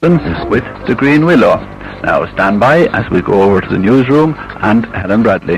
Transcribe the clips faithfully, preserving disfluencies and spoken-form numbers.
with the Green Willow. Now stand by as we go over to the newsroom and Helen Bradley.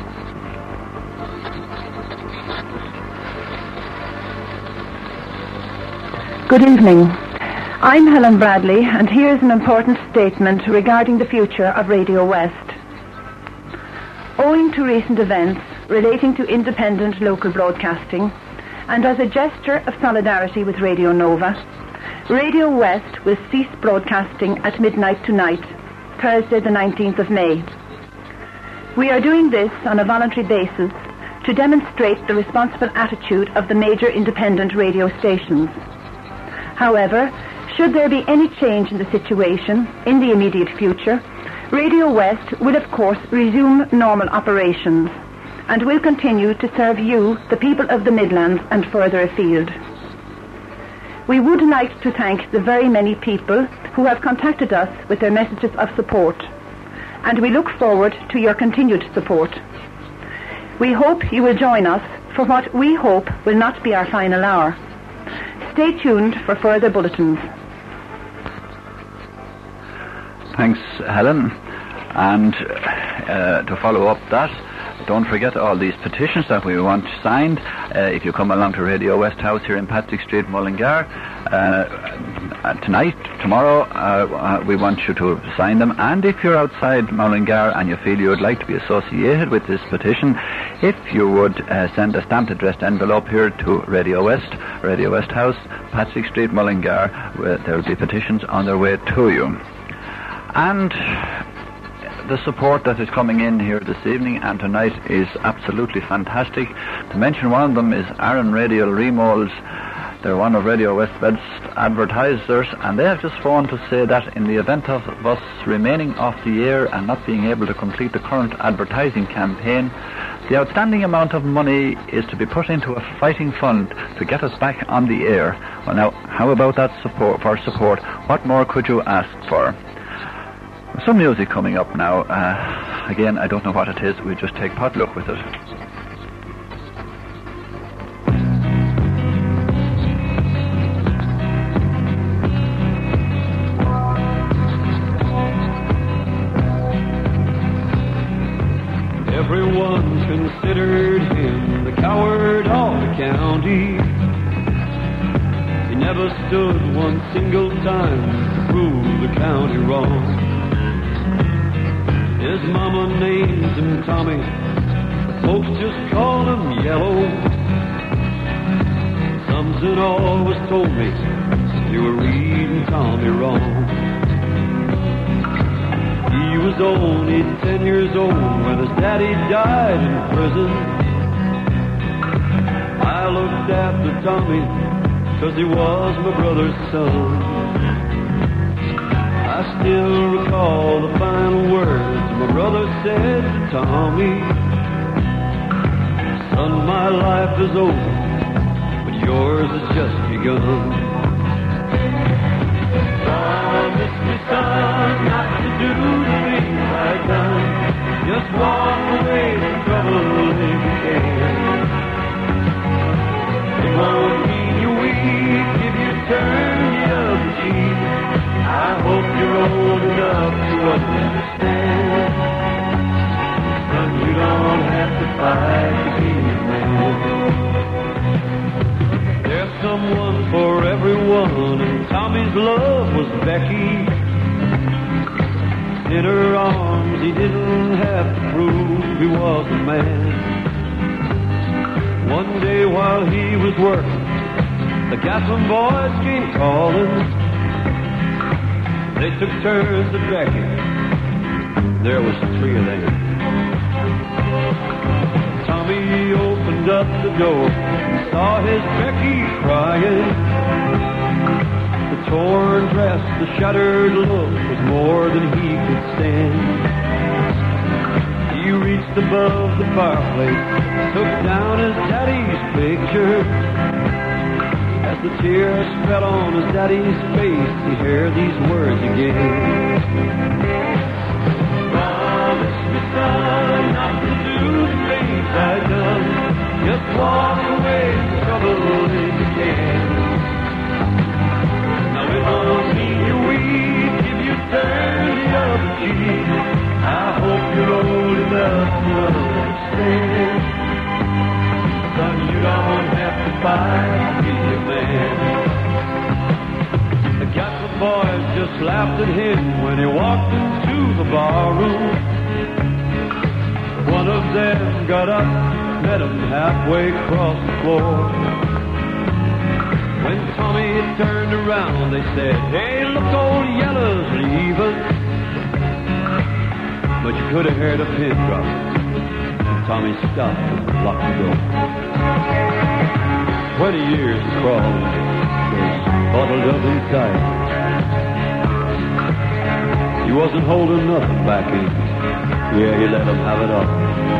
Good evening. I'm Helen Bradley, and here's an important statement regarding the future of Radio West. Owing to recent events relating to independent local broadcasting, and as a gesture of solidarity with Radio Nova, Radio West will cease broadcasting at midnight tonight, Thursday the nineteenth of May. We are doing this on a voluntary basis to demonstrate the responsible attitude of the major independent radio stations. However, should there be any change in the situation in the immediate future, Radio West will of course resume normal operations and will continue to serve you, the people of the Midlands and further afield. We would like to thank the very many people who have contacted us with their messages of support, and we look forward to your continued support. We hope you will join us for what we hope will not be our final hour. Stay tuned for further bulletins. Thanks, Helen. And uh, to follow up that, don't forget all these petitions that we want signed. Uh, if you come along to Radio West House here in Patrick Street, Mullingar, uh, tonight, tomorrow, uh, uh, we want you to sign them. And if you're outside Mullingar and you feel you would like to be associated with this petition, if you would uh, send a stamped addressed envelope here to Radio West, Radio West House, Patrick Street, Mullingar, where there will be petitions on their way to you. And the support that is coming in here this evening and tonight is absolutely fantastic. To mention one of them is Aaron Radio Remolds. They're one of Radio West's best advertisers, and they have just phoned to say that in the event of us remaining off the air and not being able to complete the current advertising campaign, the outstanding amount of money is to be put into a fighting fund to get us back on the air. Well, now, how about that support for support? What more could you ask for? Some music coming up now. Uh, again, I don't know what it is. We just take potluck with it. Everyone considered him the coward of the county. He never stood one single time to prove the county wrong. His mama named him Tommy, but folks just called him Yellow. Something always told me you were reading Tommy wrong. He was only ten years old when his daddy died in prison. I looked after Tommy 'cause he was my brother's son. I still recall the final words my brother said to Tommy. Son, my life is over, but yours has just begun. Promise me, son, not to do the things I've done. Just walk away from trouble if you can. It won't mean you're weak if you turn the other cheek. I hope you're old enough to understand. Son, you don't have to fight to be a man. There's someone for everyone, and Tommy's love was Becky. In her arms he didn't have to prove he was a man. One day while he was working, the Gatlin boys came calling. They took turns at Becky. There was three of them. Tommy opened up the door and saw his Becky crying. The torn dress, the shattered look was more than he could stand. He reached above the fireplace, took down his daddy's picture. As the tears fell on his daddy's face, he heard these words again. Promise me, son, not to do the things I've done. Just walk away from trouble if you can. Now it won't mean you're weak cheek. I hope you're old enough to understand. Son, you don't have to fight to be a man. The Catholic boys just laughed at him when he walked into the barroom. One of them got up, met him halfway across the floor. When Tommy turned around, they said, hey, look, old Yellow's leaving. But you could have heard a pin drop. And Tommy stopped and locked the door. Twenty years of crawling was bottled up inside. He wasn't holding nothing back in. Yeah, he let him have it all.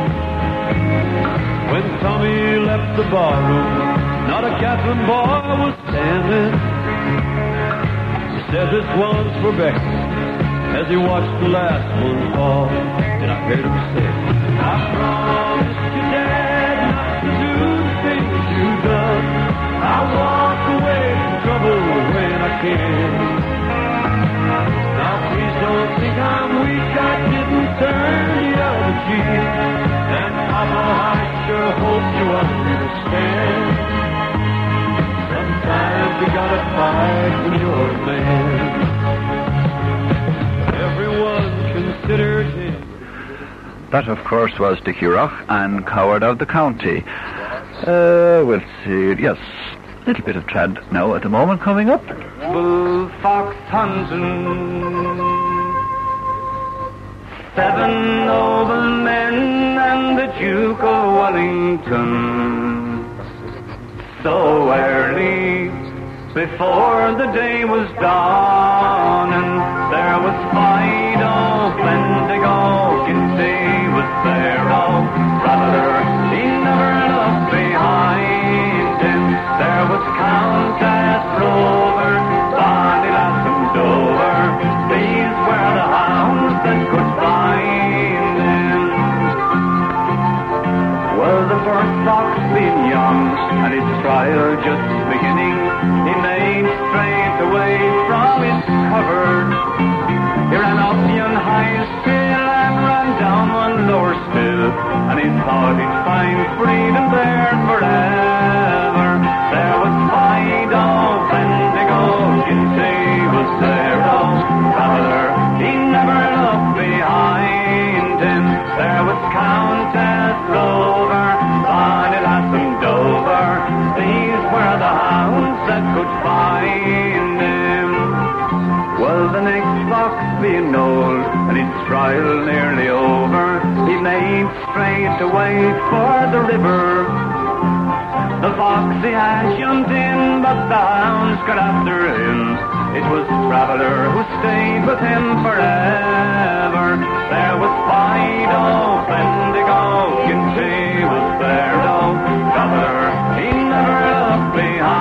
When Tommy left the barroom, not a Catherine boy was standing. He said this one's for Becky, as he watched the last one fall. And I heard him say, I promised you, Dad, not to do the things you've done. I walk away from trouble when I can. Now please don't think I'm weak, I didn't turn the other cheek. And Papa, I sure hope you understand. Sometimes you gotta fight when you're a man. Everyone considered him. That, of course, was Dickie Rock and Coward of the County. Uh, we'll see. Yes, a little bit of trad now at the moment coming up. Bull fox hunting, seven noble men and the Duke of Wellington. So early, before the day was dawning, there was Fido, Bendigo, Kinsey was there, oh, brother, he never looked behind him. There was Countess Rover, Bonnie Lass and Dover, these were the hounds that could find him. Well, the first fox being young, and his trial just beginning, he made straight away from his cover. He ran up yon high still and ran down one lower still, and he thought he'd find freedom there forever. There was Fido, Bendigo, Kinsey was there, oh, brother, he never looked behind him. There was Countess Rover, Bonnie Lass and Dover, these were the hounds that could find him. Well, the next fox being old, and his trial nearly over, he made straight away for the river. The fox he had jumped in, but the hounds got after him. It was Traveller who stayed with him forever. There was Fido, Bendigo, Kinsey was there, no Traveller, he never looked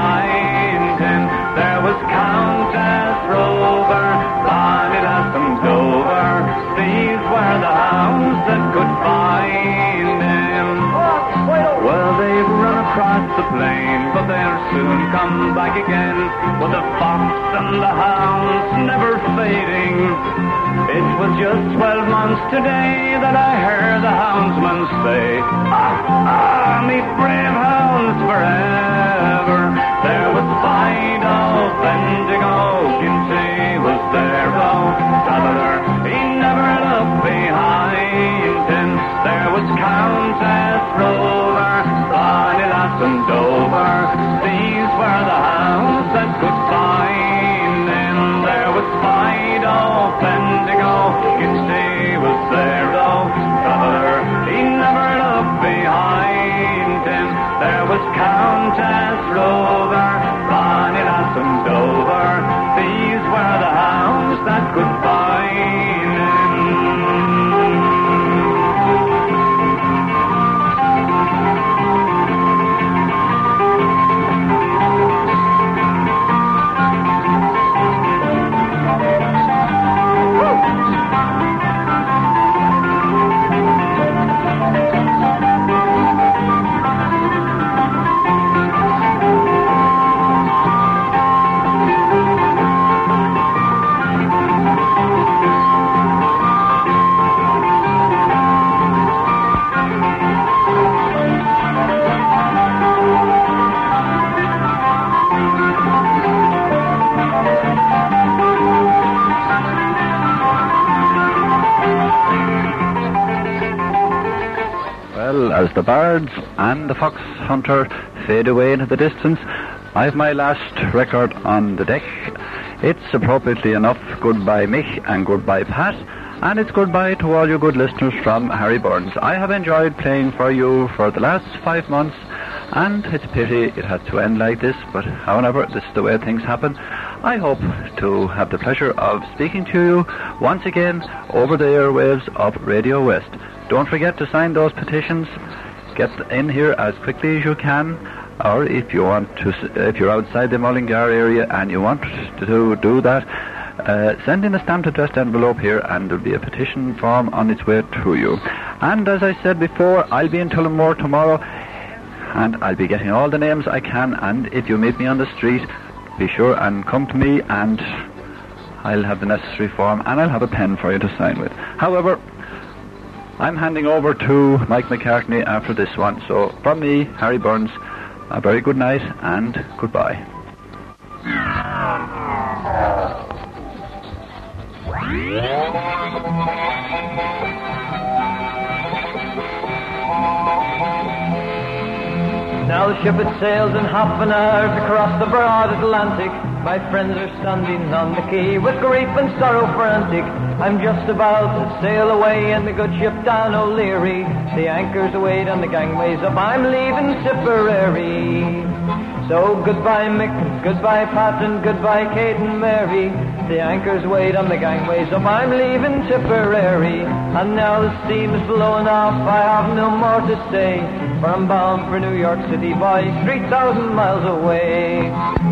behind him. There was Countess Rover, Bonnie Lass and Dover, these were the hounds that could find him. Well, they've run across the plain, but they'll soon come back again, with the fox and the hounds never fading. It was just twelve months today that I heard the houndsman say, ah, ah, me brave hounds forever. There was Fido, Bendigo, Kinsey was there, oh, Traveller, he never looked behind him. There was Countess Rover, Bonnie Lass and Dover, these were the hounds that could find him. There was Fido, Bendigo, Kinsey was there, oh, Traveller, he never looked behind him. There was Countess Rover, Bonnie Lass and Dover, these were the hounds that could find him. as the birds and the fox hunter fade away into the distance, I have my last record on the deck. It's appropriately enough Goodbye Mick and Goodbye Pat, and it's goodbye to all you good listeners from Harry Burns. I have enjoyed playing for you for the last five months, and it's a pity it had to end like this, but however, this is the way things happen. I hope to have the pleasure of speaking to you once again over the airwaves of Radio West. Don't forget to sign those petitions. Get in here as quickly as you can, or if you want to, if you're outside the Mullingar area and you want to do that, uh, send in a stamped addressed envelope here, and there'll be a petition form on its way to you. And as I said before, I'll be in Tullamore tomorrow, and I'll be getting all the names I can, and if you meet me on the street, be sure and come to me, and I'll have the necessary form, and I'll have a pen for you to sign with. However, I'm handing over to Mike McCartney after this one, so from me, Harry Burns, a very good night and goodbye. Now the ship it sails in half an hour across the broad Atlantic. My friends are standing on the quay with grief and sorrow frantic. I'm just about to sail away in the good ship down O'Leary. The anchors await on the gangways up, I'm leaving Tipperary. So goodbye Mick, and goodbye Pat, and goodbye Kate and Mary. The anchors wait on the gangways up, I'm leaving Tipperary. And now the steam is blowing off, I have no more to say, for I'm bound for New York City, boys, three thousand miles away.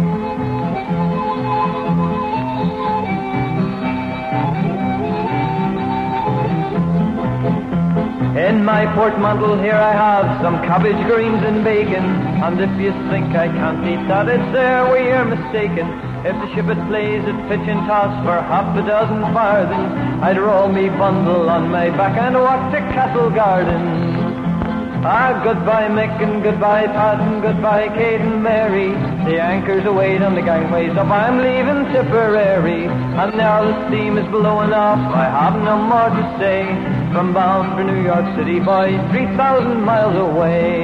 In my portmanteau here I have some cabbage greens and bacon, and if you think I can't eat that, it's there where you're mistaken. If the ship it plays at pitch and toss for half a dozen farthings, I'd roll me bundle on my back and walk to Castle Garden. Ah, goodbye Mick, and goodbye Pat, and goodbye Kate and Mary. The anchors await on the gangways up, I'm leaving Tipperary. And now the steam is blowing off, I have no more to say, from bound for New York City, boys, three thousand miles away.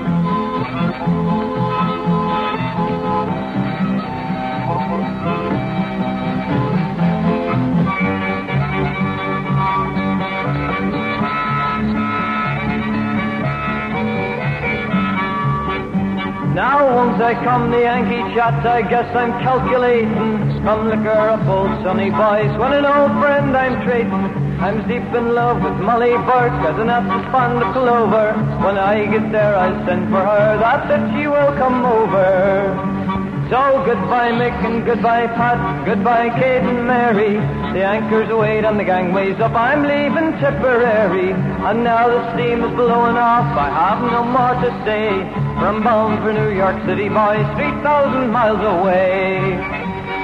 Now once I come the Yankee chat, I guess I'm calculating. From liquor up old sunny boys, when an old friend I'm trading. I'm deep in love with Molly Burke, as an apple fond of clover. When I get there I'll send for her, that that she will come over. So goodbye Mick, and goodbye Pat, goodbye Kate and Mary. The anchors await on the gangways up, I'm leaving Tipperary. And now the steam is blowing off, I have no more to say, from bound for New York City, boys, three thousand miles away.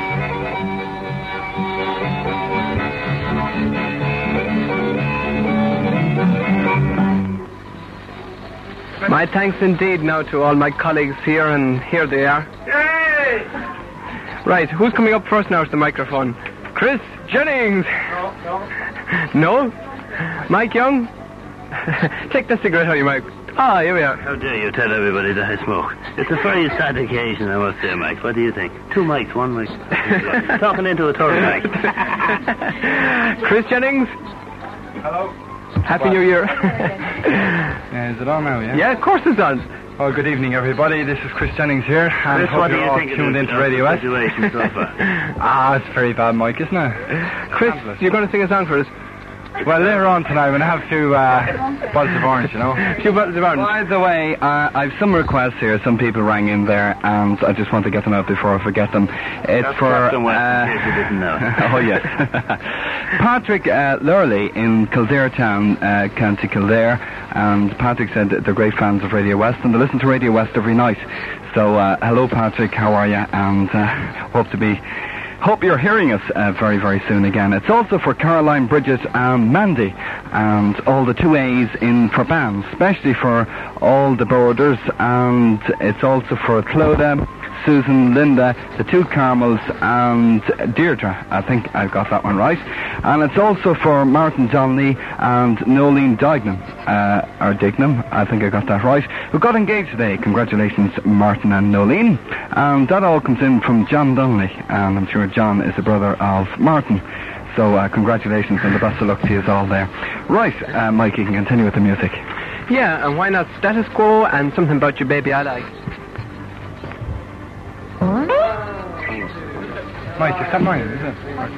My thanks indeed now to all my colleagues here, and here they are. Yay! Right, who's coming up first now to the microphone? Chris Jennings! No, no. No? Mike Young? Take the cigarette out of your mouth. Ah, here we are. How dare you tell everybody that I smoke? It's a very sad occasion, I must say, Mike. What do you think? Two mics, one mic. Talking into a third mic. Chris Jennings? Hello. Happy New Year. Uh, is it on now, yeah? Yeah, of course it's on. Oh, good evening, everybody. This is Chris Jennings here, and Chris, hope what do you're you all think tuned of into the Radio West. situation so far? Ah, it's very bad, Mike, isn't it? Chris, you're going to sing a song for us? Well, later on tonight, we're going to have a few uh, bottles of orange, you know. A few bottles of orange. By the way, uh, I've some requests here. Some people rang in there, and I just want to get them out before I forget them. It's That's for... Captain West, uh, in case you didn't know. Oh, yes. Patrick uh, Lurley in Kildare Town, uh, County Kildare, and Patrick said that they're great fans of Radio West, and they listen to Radio West every night. So, uh, hello, Patrick, how are you? And uh, hope to be... Hope you're hearing us uh, very, very soon again. It's also for Caroline, Bridget and Mandy, and all the two A's in for bands, especially for all the borders, and it's also for Clodagh, Susan, Linda, the two Carmels, and Deirdre. I think I got that one right. And it's also for Martin Donnelly and Nolene Dignam, uh, or Dignam, I think I got that right, who got engaged today. Congratulations, Martin and Nolene. And that all comes in from John Donnelly, and I'm sure John is the brother of Martin. So uh, congratulations and the best of luck to you all there. Right, uh, Mike, you can continue with the music. Yeah, and why not Status Quo and Something About You Baby I Like. Mike, is that mine, is it?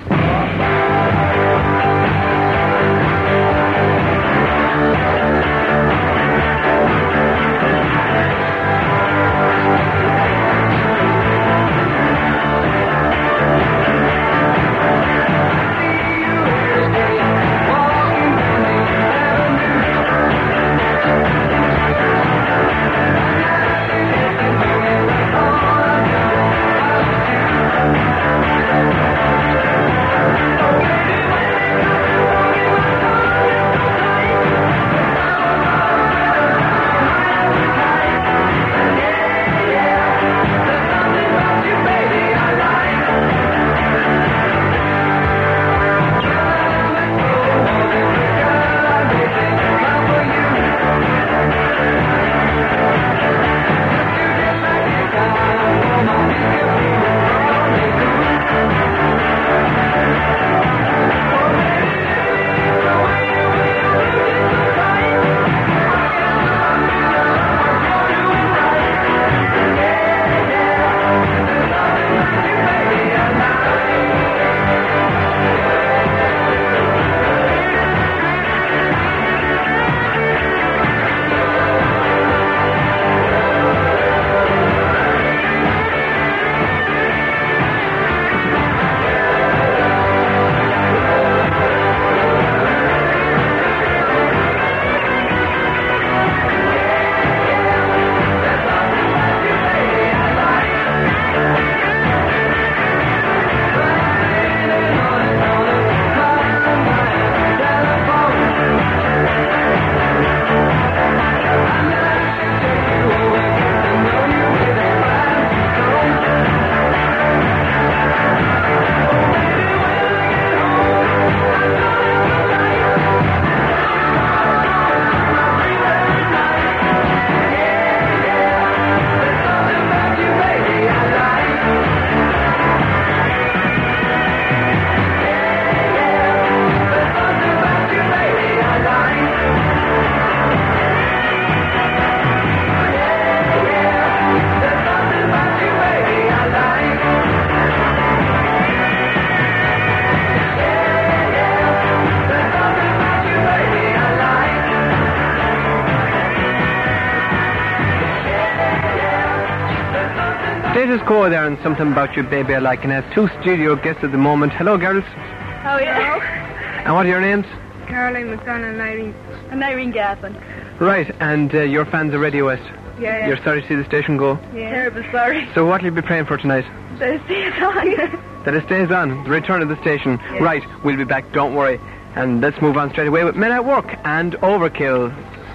Status Quo there and Something About You Baby I Like, and I have two studio guests at the moment. Hello, girls. Oh, yeah. And what are your names? Caroline McDonough and Irene. And Irene Gaffin. Right, and uh, you're fans of Radio West. Yeah, yeah. You're sorry to see the station go? Yeah. Terrible sorry. So what will you be praying for tonight? That it stays on. That it stays on, the return of the station. Yeah. Right, we'll be back, don't worry. And let's move on straight away with Men at Work and Overkill.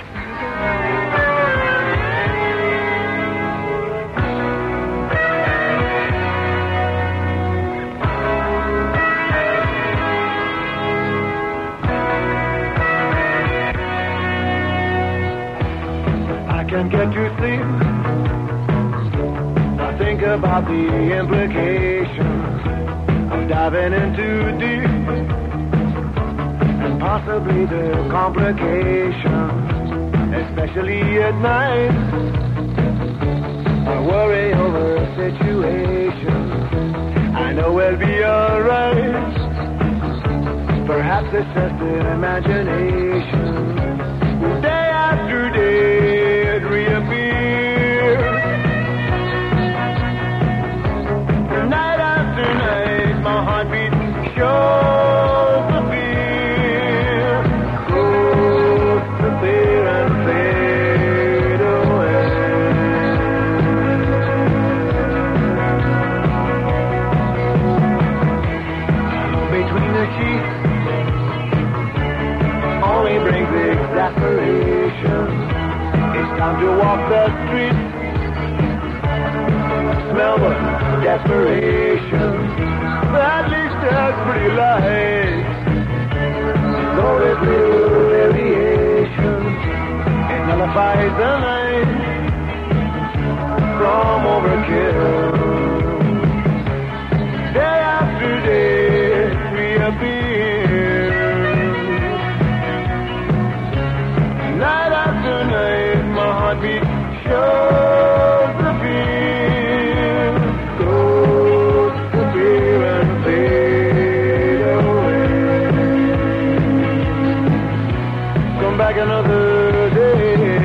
Can get you sleep. I think about the implications of diving in too deep, and possibly the complications, especially at night. I worry over situations I know we'll be alright. Perhaps it's just an imagination. Day after day reappear. Night after night, my heartbeat shows the fear. Goes to fear and fade away. Between the sheets only brings exasperation. It's time to walk the streets, smell the desperation. Badly stuck, pretty light. Loaded blue aviation. It nullifies the night from overkill. Day after day, reappear. Night after night, my heartbeat shows the fear. Goes to fear and fade away. Come back another day.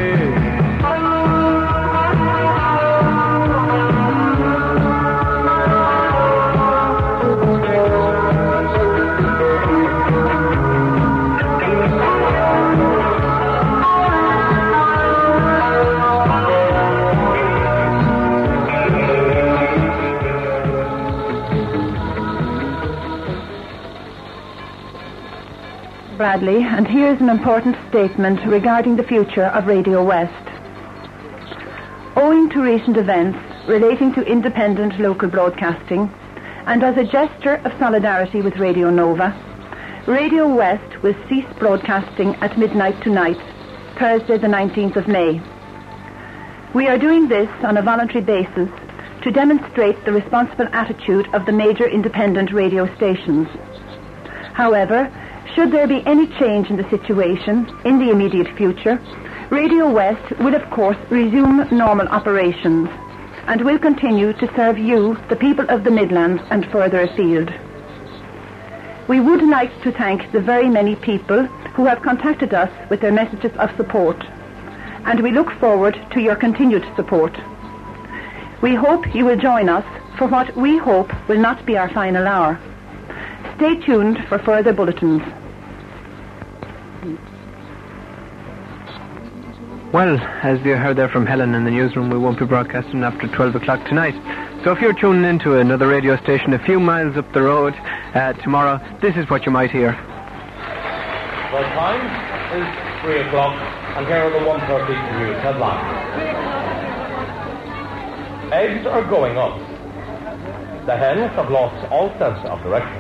Bradley, and here's an important statement regarding the future of Radio West. Owing to recent events relating to independent local broadcasting, and as a gesture of solidarity with Radio Nova, Radio West will cease broadcasting at midnight tonight, Thursday the nineteenth of May. We are doing this on a voluntary basis to demonstrate the responsible attitude of the major independent radio stations. However, should there be any change in the situation in the immediate future, Radio West will of course resume normal operations and will continue to serve you, the people of the Midlands and further afield. We would like to thank the very many people who have contacted us with their messages of support, and we look forward to your continued support. We hope you will join us for what we hope will not be our final hour. Stay tuned for further bulletins. Well, as you heard there from Helen in the newsroom, we won't be broadcasting after twelve o'clock tonight. So if you're tuning into another radio station a few miles up the road uh, tomorrow, this is what you might hear. The time is three o'clock, and here are the one thirty news headlines. Eggs are going up. The hens have lost all sense of direction.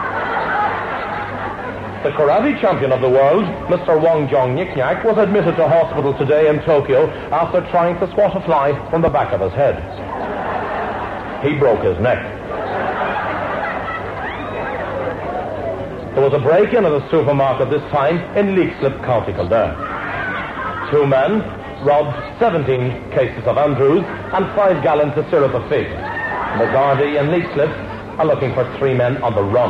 The karate champion of the world, Mister Wong Jong Nyik-Nyak, was admitted to hospital today in Tokyo after trying to swat a fly from the back of his head. He broke his neck. There was a break-in at a supermarket this time in Leixlip, County Kildare. Two men robbed seventeen cases of Andrews and five gallons of syrup of fig. The Gardaí and Leixlip are looking for three men on the run.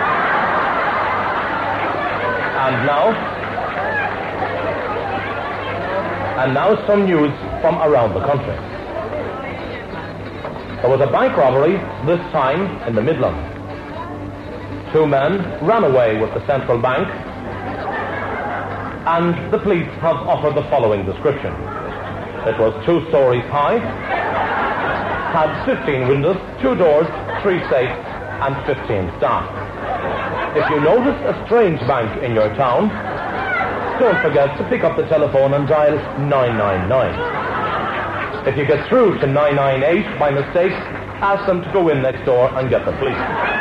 And now, and now some news from around the country. There was a bank robbery, this time in the Midlands. Two men ran away with the central bank, and the police have offered the following description. It was two stories high, had fifteen windows, two doors, three safes, and fifteen staff. If you notice a strange bank in your town, don't forget to pick up the telephone and dial nine nine nine. If you get through to nine nine eight by mistake, ask them to go in next door and get the police.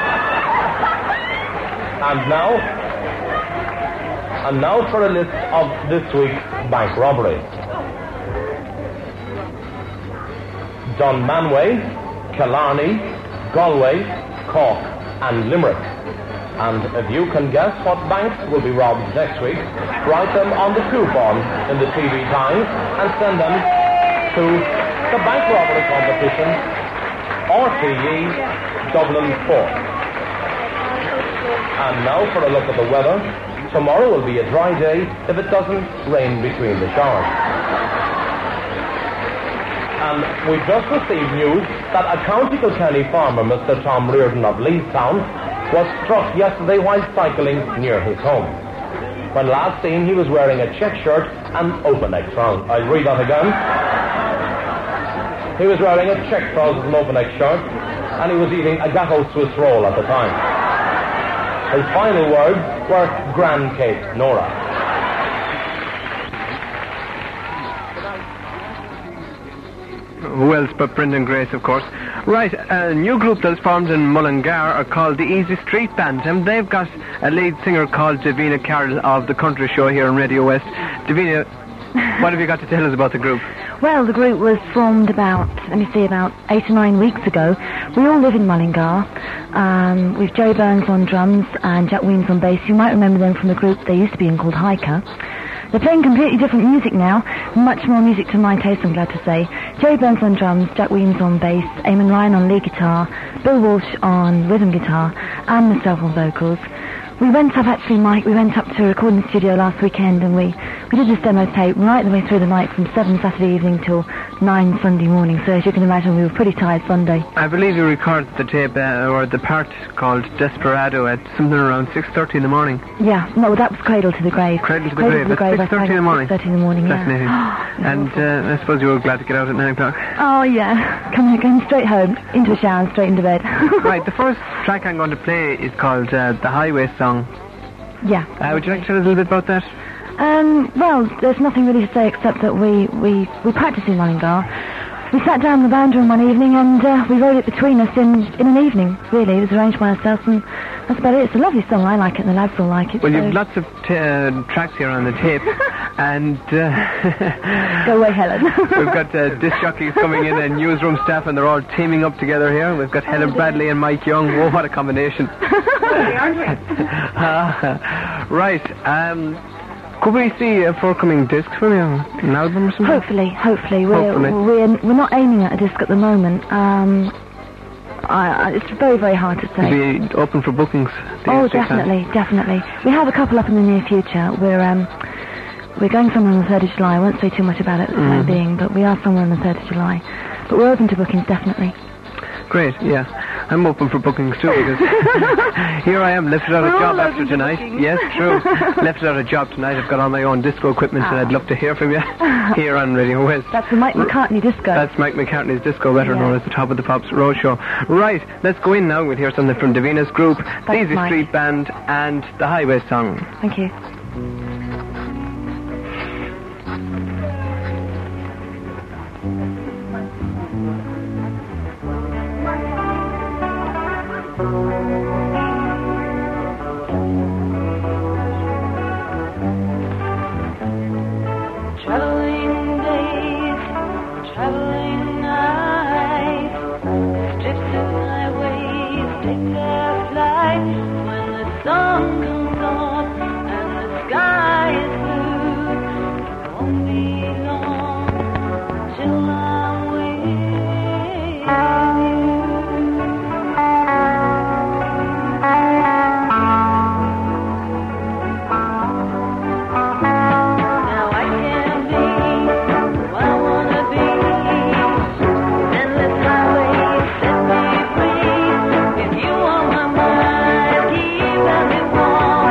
And now, and now for a list of this week's bank robberies. Dunmanway, Killarney, Galway, Cork, and Limerick. And if you can guess what banks will be robbed next week, write them on the coupon in the T V Times and send them to the Bank Robbery Competition, R T E, Dublin four. And now for a look at the weather. Tomorrow will be a dry day if it doesn't rain between the showers. And we've just received news that a County Kilkenny farmer, Mister Tom Reardon of Leestown, was struck yesterday while cycling near his home. When last seen, he was wearing a check shirt and open neck trousers. I'll read that again. He was wearing a check trousers and open neck shirt, and he was eating a Gatto Swiss roll at the time. His final words were Grand Cape Nora. who else but Brendan Grace, of course. Right, a new group that's formed in Mullingar are called the Easy Street Band, and they've got a lead singer called Davina Carroll of The Country Show here on Radio West. Davina, what have you got to tell us about the group? Well, the group was formed about, let me see, about eight or nine weeks ago. We all live in Mullingar. Um, we've Joe Burns on drums and Jack Weems on bass. You might remember them from the group they used to be in called Hiker. They're playing completely different music now, much more music to my taste, I'm glad to say. Joe Burns on drums, Jack Weems on bass, Eamon Ryan on lead guitar, Bill Walsh on rhythm guitar, and myself on vocals. We went up, actually, Mike, we went up to a recording studio last weekend and we, we did this demo tape right the way through the night from seven Saturday evening till nine Sunday morning. So as you can imagine, we were pretty tired Sunday. I believe you recorded the tape, uh, or the part called Desperado at something around six thirty in the morning. Yeah, no, that was Cradle to the Grave. Cradle to the Cradle Grave, to the Grave at six thirty in the morning. six thirty in the morning, Fascinating. yeah. And uh, I suppose you were glad to get out at nine o'clock. Oh, yeah. Coming, going straight home, into a shower and straight into bed. Right, the first track I'm going to play is called uh, The Highway Song. Yeah. Uh, would you like to tell us a little bit about that? Um, well, there's nothing really to say except that we, we, we practiced in Mullingar. We sat down in the band room one evening and uh, we wrote it between us in, in an evening, really. It was arranged by ourselves and that's about it. It's a lovely song. I like it and the lads all like it. Well, so. you've lots of t- uh, tracks here on the tape and... Uh, Go away, Helen. We've got uh, disc jockeys coming in and newsroom staff and they're all teaming up together here. We've got Helen Bradley and Mike Young. Whoa, what a combination. Aren't we? uh, right. Um, could we see a forthcoming disc from you? An album or something? Hopefully, hopefully. We're, Hopefully. We're, we're not aiming at a disc at the moment. Um, I, I, it's very, very hard to say. Be open for bookings. Oh, definitely, definitely. We have a couple up in the near future. We're um, we're going somewhere on the third of July. I won't say too much about it at the Mm. time being, but we are somewhere on the third of July. But we're open to bookings, definitely. Great, yeah. I'm open for bookings too because here I am, left without a We're job all after open to tonight. bookings. Yes, true. Left without a job tonight. I've got all my own disco equipment and Ah. I'd love to hear from you here on Radio West. That's the Mike McCartney disco. That's Mike McCartney's disco, better Yeah. known as the Top of the Pops Road Show. Right, let's go in now. We'll hear something from Davina's group, the Easy Mike. Street Band, and the Highway Song. Thank you. Traveling days, traveling nights, strips of highways take their flight. When the sun comes up and the sky is blue, it won't be long till I'm with Now I can be who I wanna be. Endless highways set me free. If you want my mind, keep at me warm.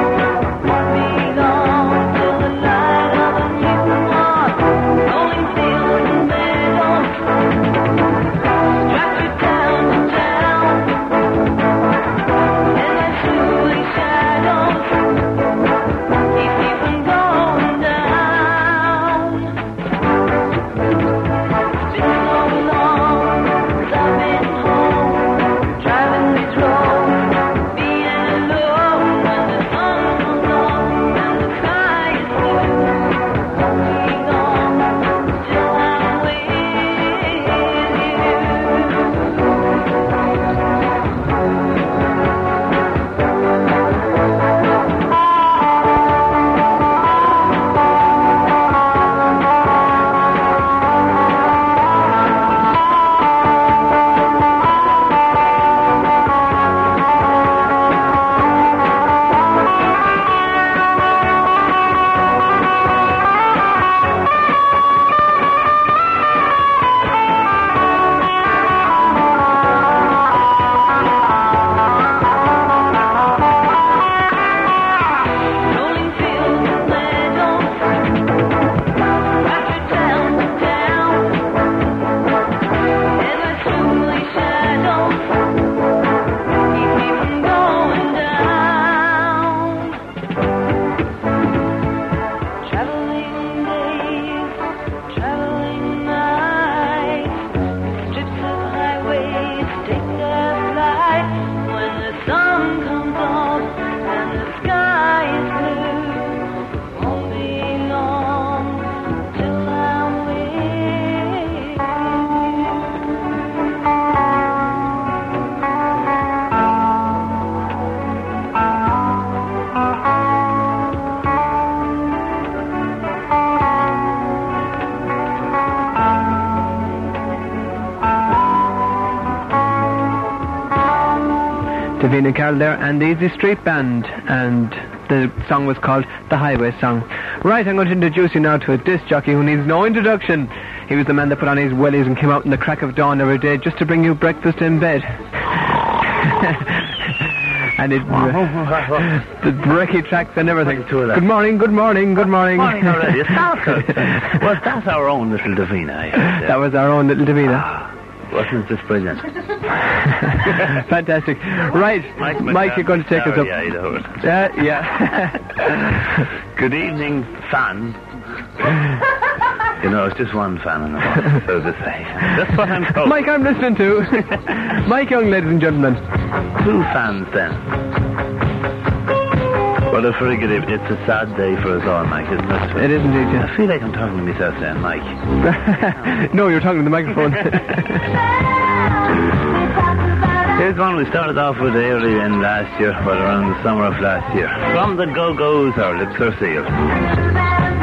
Davina Carroll there, and the Easy Street Band, and the song was called The Highway Song. Right, I'm going to introduce you now to a disc jockey who needs no introduction. He was the man that put on his wellies and came out in the crack of dawn every day just to bring you breakfast in bed. And it, uh, the brekkie tracks and everything. Good morning, good morning, good morning. Morning already. It's started. Was that our own little Davina? I heard, yeah. That was our own little Davina. Ah, wasn't this brilliant? Fantastic. Right, Mike, Mike you're going to take us up. Yeah, uh, yeah. Good evening, fan. You know, it's just one fan in the morning, so to say. That's what I'm told. Mike, I'm listening to. Mike Young, ladies and gentlemen. Two fans, then. What a frigate. It's a sad day for us all, Mike, isn't it? It is indeed, yeah. I feel like I'm talking to myself then, Mike. No, you're talking to the microphone. Here's one we started off with early in last year, well, around the summer of last year. From the Go-Go's, Our Lips Are Sealed.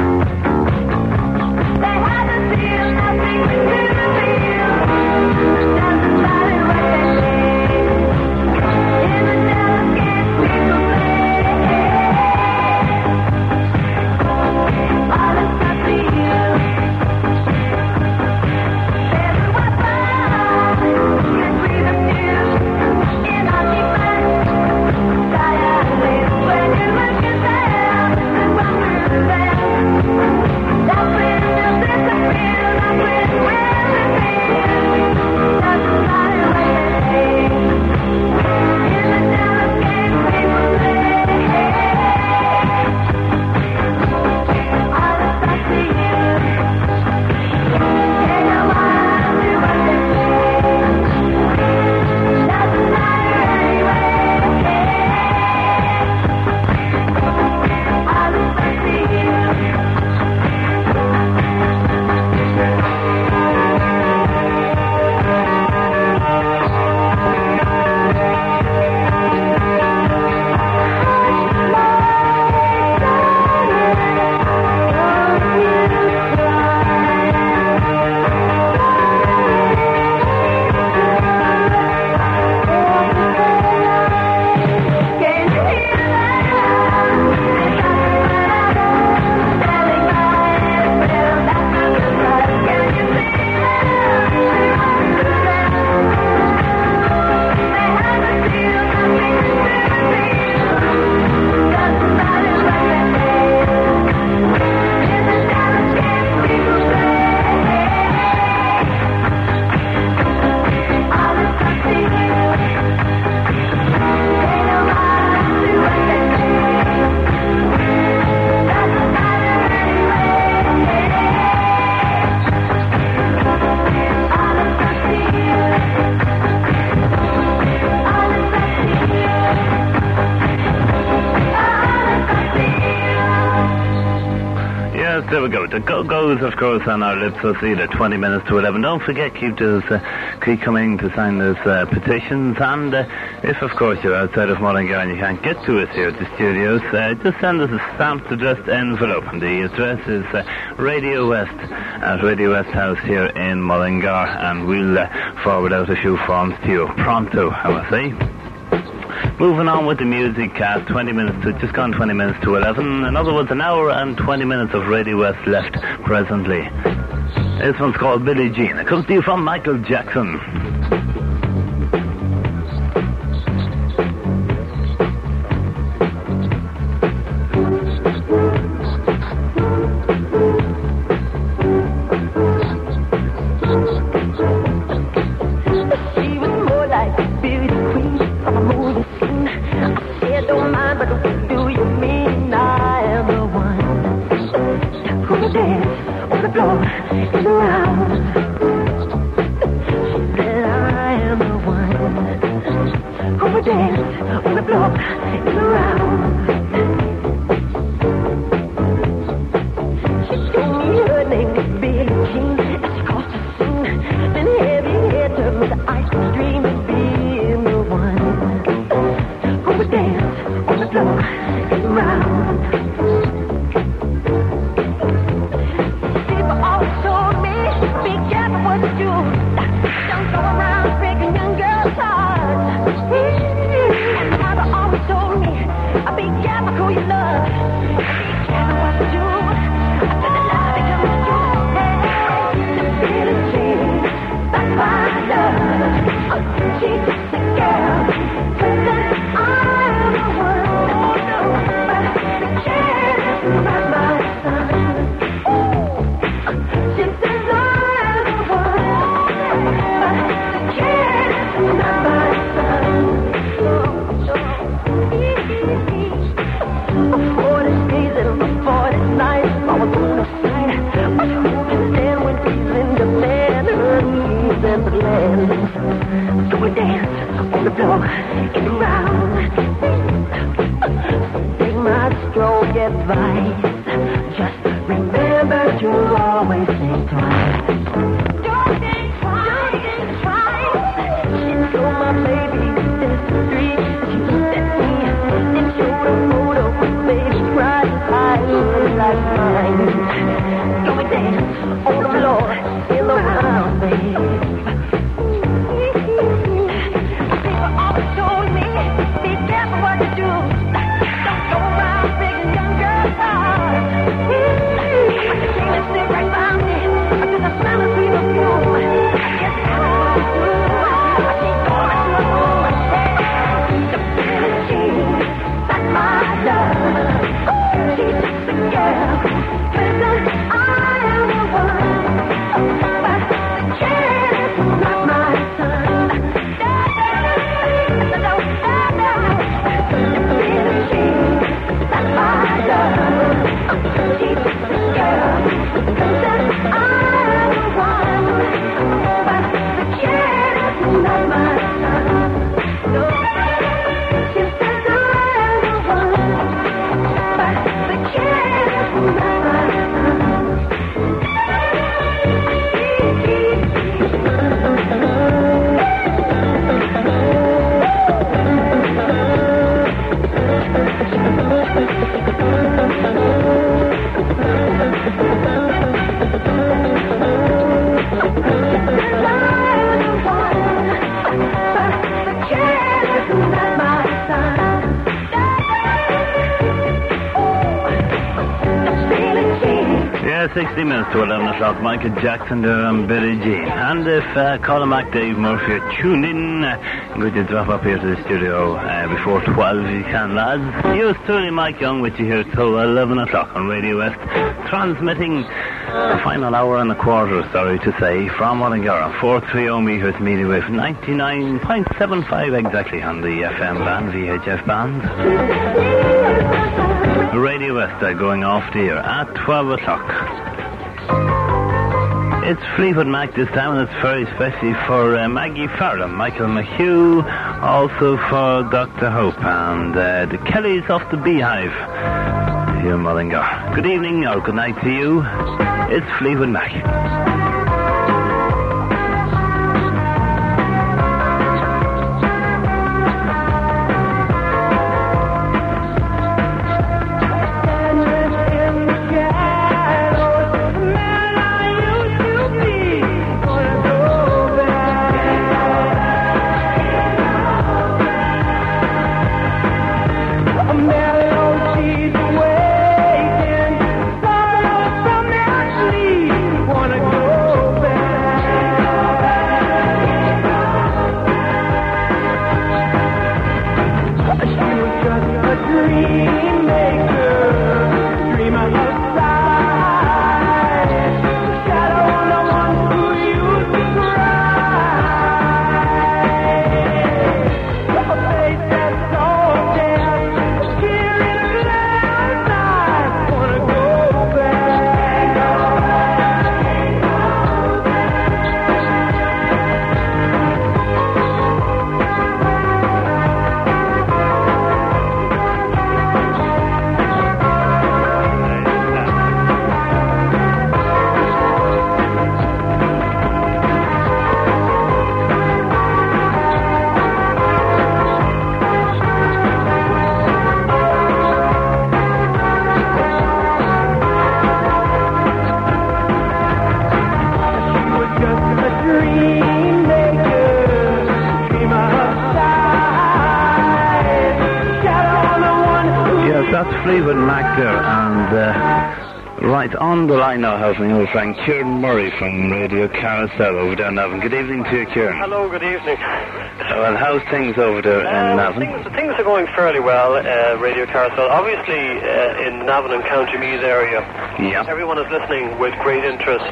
There we go. The Go-Go's, of course, on Our Lips Are Sealed at twenty minutes to eleven. Don't forget, keep those, uh, keep coming to sign those uh, petitions. And uh, if, of course, you're outside of Mullingar and you can't get to us here at the studios, uh, just send us a stamped addressed envelope. And the address is uh, Radio West at Radio West House here in Mullingar. And we'll uh, forward out a few forms to you pronto, I must say. Moving on with the music cast, twenty minutes to, just gone twenty minutes to eleven. In other words, an hour and twenty minutes of Radio West left presently. This one's called Billie Jean. It comes to you from Michael Jackson. Don't go around breaking young girls' hearts. sixty minutes to eleven o'clock. Michael Jackson there and Billie Jean. And if uh, Colin McDave Murphy are tuned in, uh, I'm going to drop up here to the studio uh, before twelve if you can, lads. Yours truly, Mike Young, with you here till eleven o'clock on Radio West, transmitting the final hour and a quarter, sorry to say, from Mullingar, four thirty metres medium wave, ninety-nine point seven five exactly on the F M band, V H F band. Radio West uh, going off the air at twelve o'clock. It's Fleetwood Mac this time, and it's very especially for uh, Maggie Farrell, Michael McHugh, also for Doctor Hope, and uh, the Kellys of the Beehive here in Mullingar. Good evening, or good night to you. It's Fleetwood Mac. that's Fleetwood Mac there, and uh, right on the line now, helping old friend Kieran Murray from Radio Carousel over there in Navan. Good evening to you, Kieran. Hello, good evening. Well, how's things over there uh, in well, Navan? things, things are going fairly well, uh, Radio Carousel. Obviously, uh, in Navan and County Meath area, yeah. everyone is listening with great interest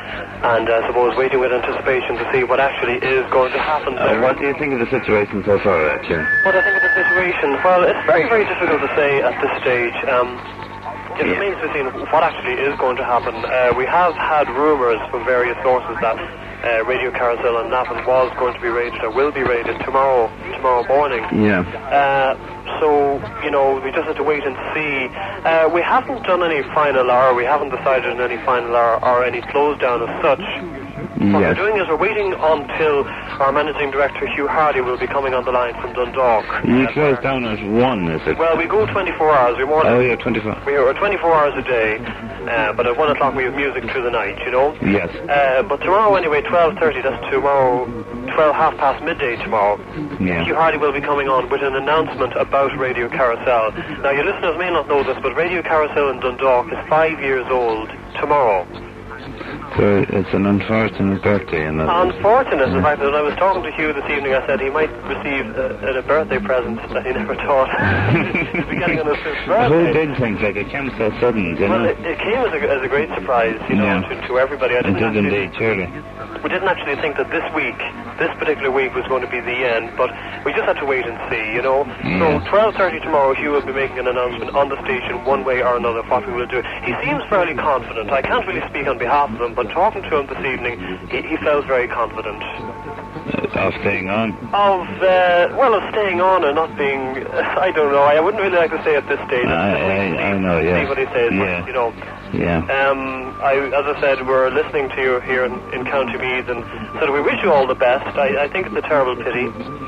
and I uh, suppose waiting with anticipation to see what actually is going to happen Uh, there. what do you think of the situation so far, uh, Kieran? What I think of the situation? Well, it's very, very difficult to say at this stage. Um, it remains to be seen what actually is going to happen. Uh, we have had rumours from various sources that uh, Radio Carousel and Navan was going to be raided or will be raided tomorrow, tomorrow morning. Yeah. Uh, so, you know, we just have to wait and see. Uh, we haven't done any final hour, we haven't decided on any final hour or any close down as such. What Yes. we're doing is we're waiting until our managing director Hugh Hardy will be coming on the line from Dundalk. You close down at one, is it? Well, we go twenty-four hours. We're more Oh, than, yeah, twenty-four. we are twenty-four hours a day, uh, but at one o'clock we have music through the night, you know? Yes. Uh, but tomorrow anyway, twelve thirty, that's tomorrow, twelve, half past midday tomorrow, Yeah. Hugh Hardy will be coming on with an announcement about Radio Carousel. Now, your listeners may not know this, but Radio Carousel in Dundalk is five years old tomorrow. So it's an unfortunate birthday, and that. Unfortunate, in fact, when I was talking to Hugh this evening, I said he might receive a, a birthday present that he never thought he'd be getting on his fifth birthday. Who did think like it came so sudden, you Well, know? it, it came as a, as a great surprise, you know, Yeah. to, to everybody. I It didn't did actually, indeed, surely. we didn't actually think that this week, this particular week, was going to be the end, but we just had to wait and see, you know. Yeah. So twelve thirty tomorrow, Hugh will be making an announcement on the station, one way or another, what we will do. He seems fairly confident. I can't really speak on behalf of him, but talking to him this evening, he, he felt very confident. Uh, of staying on. Of, uh, well, of staying on and not being, I don't know, I wouldn't really like to say at this stage. I, I, I know, yeah. See what he says, Yeah. but, you know. Yeah. Um, I, as I said, we're listening to you here in, in County Meath, and so we wish you all the best. I, I think it's a terrible pity,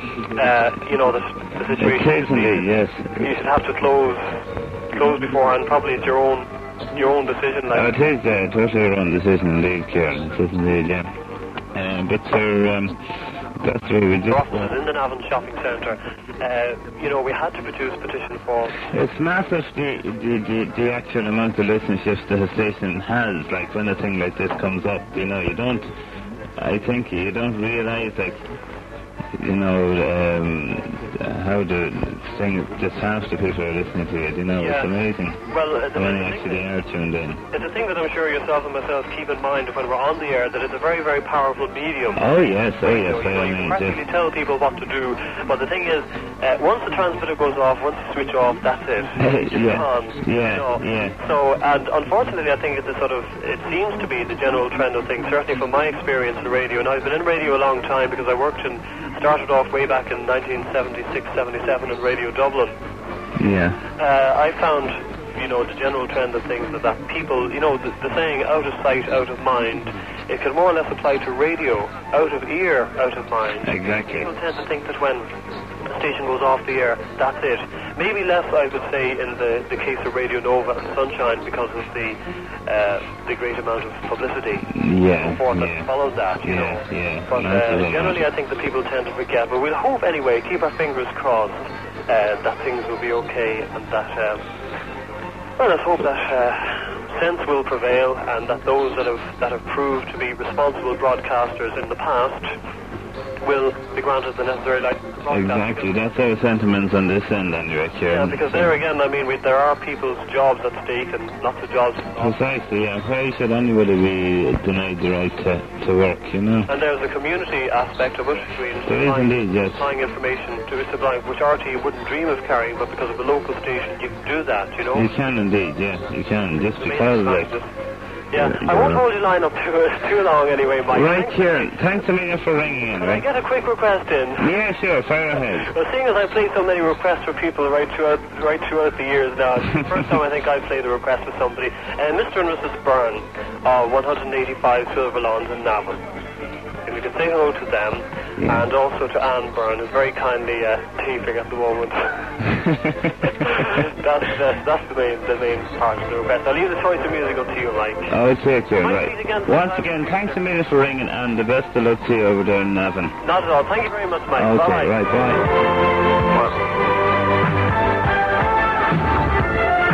uh, you know, the, the situation. Occasionally, yes. You should have to close, close beforehand. Probably it's your own, your own decision. Oh, Like. it is uh, totally your own decision indeed, Kieran. It is indeed, yeah. Uh, but sir, um, that's what we just... Offices in the Navan Shopping Centre, uh, you know, we had to produce petition forms. It's massive, the, the, the, the actual amount of listenerships the station has, like when a thing like this comes up, you know, you don't, I think you don't realise, like, you know, um, how the thing, just half the people are listening to it, you know, Yeah. it's amazing. Well, uh, the, When the you thing actually are tuned in. It's a thing that I'm sure yourself and myself keep in mind when we're on the air, that it's a very, very powerful medium. Oh, yes, oh, You yes, know, by you, all know, you means, practically yes. tell people what to do, but the thing is, uh, once the transmitter goes off, once you switch off, that's it. It's just Yeah. on. Yeah, you know. yeah. So, and unfortunately, I think it's a sort of, it seems to be the general trend of things, certainly from my experience in radio, and I've been in radio a long time because I worked in, started off way back in nineteen seventy-six, seventy-seven in Radio Dublin. Yeah. Uh, I found, you know, the general trend of things is that people, you know, the, the saying out of sight, out of mind, it can more or less apply to radio. Out of ear, out of mind. Exactly. People tend to think that when the station goes off the air, that's it. Maybe less, I would say, in the, the case of Radio Nova and Sunshine because of the uh, the great amount of publicity Yeah, and so forth yeah. that follows that, you Yeah, know. yeah. But That's a uh, lot. generally, I think that people tend to forget. But we'll hope anyway, keep our fingers crossed uh, that things will be okay and that, um, well, let's hope that uh, sense will prevail and that those that have that have proved to be responsible broadcasters in the past will be granted the necessary license to broadcast. Exactly, that's our sentiments on this end, anyway, Yeah, Kieran. because there again, I mean, we, there are people's jobs at stake and lots of jobs. Precisely, yeah. Why should anybody be denied the right to, to work, you know? And there's a community aspect of it between There is supplying, indeed, yes. supplying information to supplying, which R T wouldn't dream of carrying, but because of the local station, you can do that, you know? You can indeed, yeah, you can, just The main because, like... scientist. Yeah, I won't hold your line up too, too long anyway, Mike. Right, Thanks. Kieran, thanks a million for ringing in, Can I right? get a quick request in? Yeah, sure, fire ahead. Well, seeing as I played so many requests for people right throughout, right throughout the years now, it's the first time I think I've played a request with somebody. And Mister and Missus Byrne of one eighty-five Silver Lawns in Navan. If you could say hello to them, Yeah. and also to Anne Byrne, who's very kindly uh, taping at the moment. that's, uh, that's the main, the main part of the request. I'll leave the choice of music up to you, Mike. Okay, Kieran, Might meet right. again Once sometime. again, thanks a million for ringing, and the best of luck to you over there in Navan. Not at all. Thank you very much, Mike. Okay, Bye-bye. right, bye.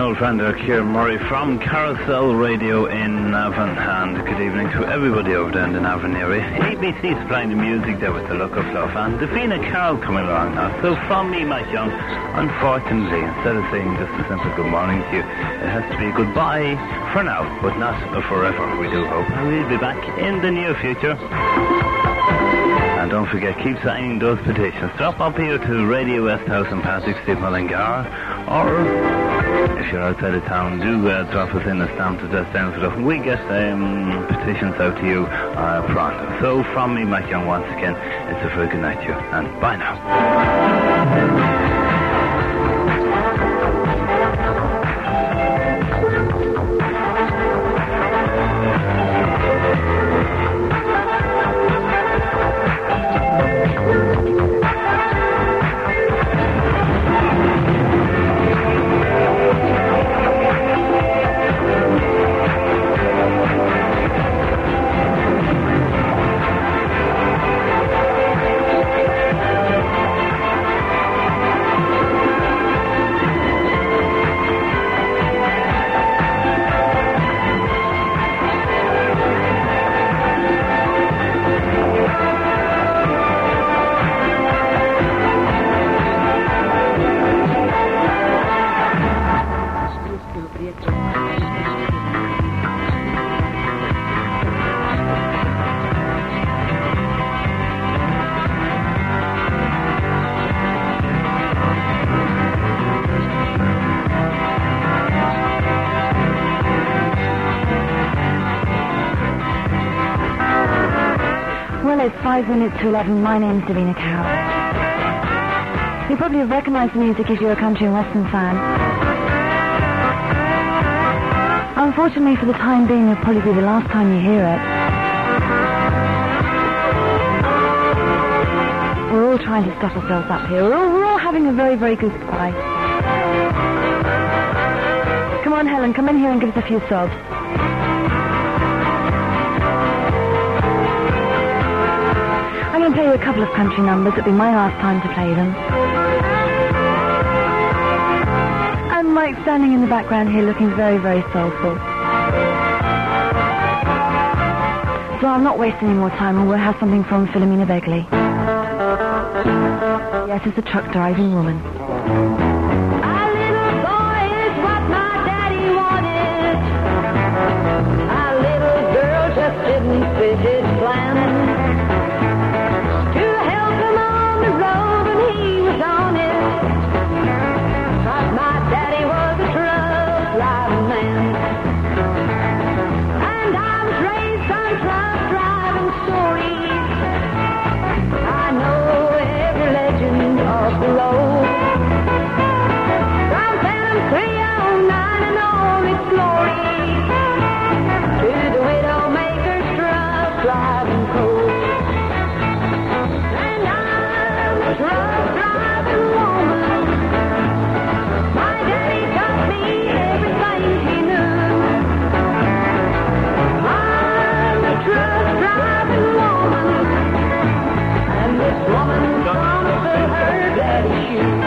old friend there, Ciara Murray from Carousel Radio in Navan, and good evening to everybody over there in the Navan area. A B C supplying the music there with the Look of Love, and Davina Carroll coming along now. So from me, Mike Young, unfortunately, instead of saying just a simple good morning to you, it has to be goodbye for now, but not forever, we do hope. And we'll be back in the near future. And don't forget, keep signing those petitions. Drop up here to Radio West House in Patrick Street, Mullingar, or if you're outside of town, do uh, drop us in a stamp to just down for we get um, petitions out to you uh, pronto. So from me, Mike Young, once again, it's a very good night to you, and bye now. Five minutes to eleven. My name's Davina Carroll. You probably have recognised the music if you're a country and western fan. Unfortunately, for the time being, it'll probably be the last time you hear it. We're all trying to stuff ourselves up here. We're all, we're all having a very, very good cry. Come on, Helen, come in here and give us a few sobs. I'm going to play you a couple of country numbers. It'll be my last time to play them. And Mike standing in the background here looking very, very soulful. So I'll not waste any more time, and we'll have something from Philomena Begley. Yes, it's a truck driving woman. Didn't fit his plan to help him on the road when he was on it. But my daddy was a truck driving man, and I was raised on truck driving stories. I know every legend of the road, from Phantom three oh nine and all its glory, to the Widowmaker's driving coach. And I'm a truck driving woman. My daddy taught me everything he knew. I'm a truck driving woman, and this woman's gonna fill her daddy's shoes.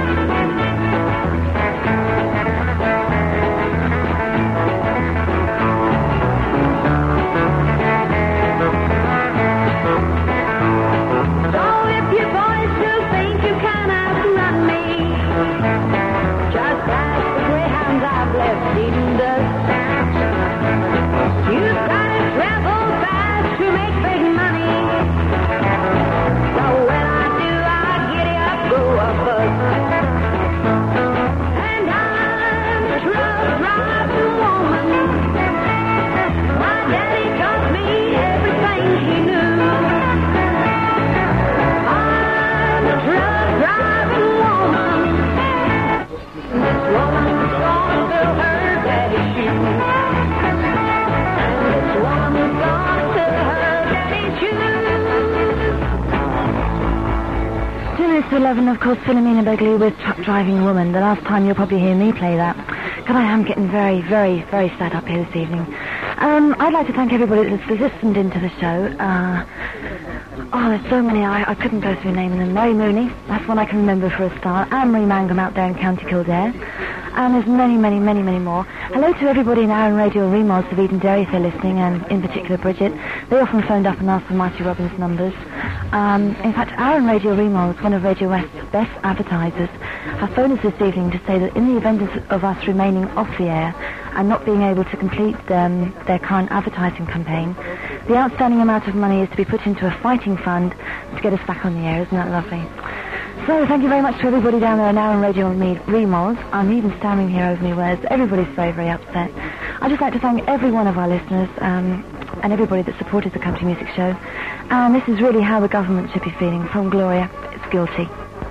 eleven, of course, Philomena Begley with Truck Driving Woman. The last time you'll probably hear me play that. God, I am getting very, very, very sad up here this evening. Um, I'd like to thank everybody that's listened into the show. Uh, oh, there's so many. I, I couldn't go through naming them. Mary Mooney, that's one I can remember for a start. Anne-Marie Mangum out there in County Kildare. And there's many, many, many, many more. Hello to everybody in Aaron Radio Remodels of Eden Dairy if they're listening, and in particular Bridget. They often phoned up and asked for Marty Robbins' numbers. Um, in fact, Aaron Radio Remodels, one of Radio West's best advertisers, have phoned us this evening to say that in the event of, of us remaining off the air and not being able to complete um, their current advertising campaign, the outstanding amount of money is to be put into a fighting fund to get us back on the air. Isn't that lovely? So thank you very much to everybody down there in Aaron Radio Remodels. I'm even stammering here over me words. Everybody's very, very upset. I'd just like to thank every one of our listeners um, and everybody that supported the country music show. And this is really how the government should be feeling. From Gloria, it's Guilty.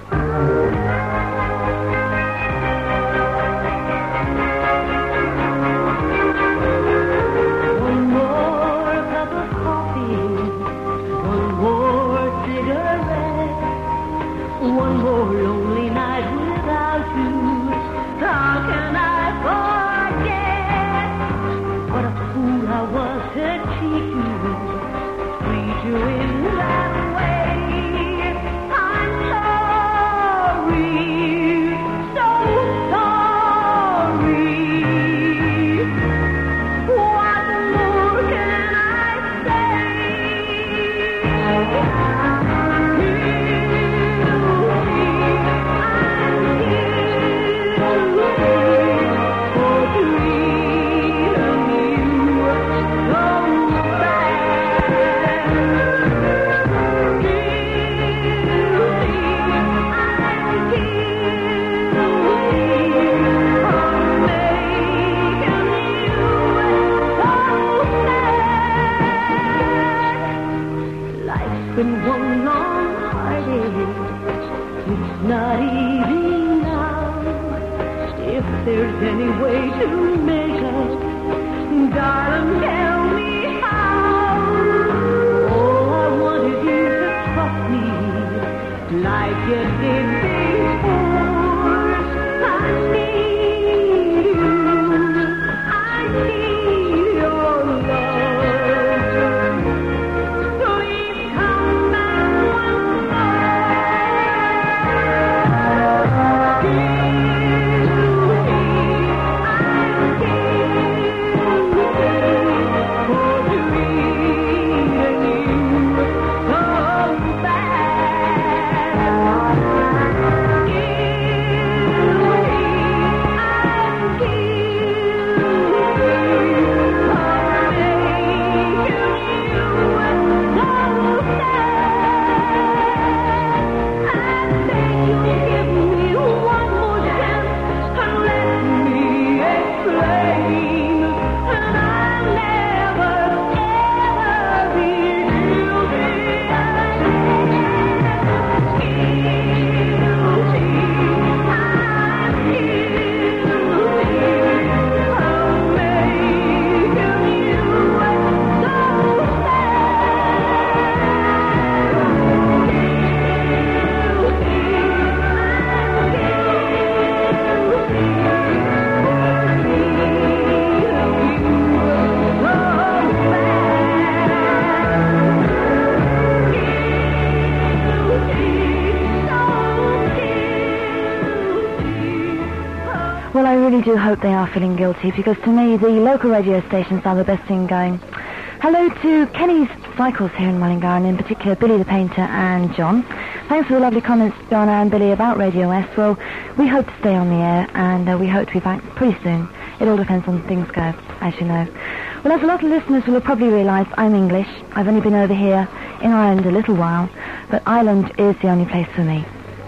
Well, I really do hope they are feeling guilty, because to me, the local radio stations are the best thing going. Hello to Kenny's Cycles here in Mullingar, and in particular Billy the Painter and John. Thanks for the lovely comments, John and Billy, about Radio West. Well, we hope to stay on the air, and uh, we hope to be back pretty soon. It all depends on things go, as you know. Well, as a lot of listeners will have probably realised, I'm English. I've only been over here in Ireland a little while, but Ireland is the only place for me.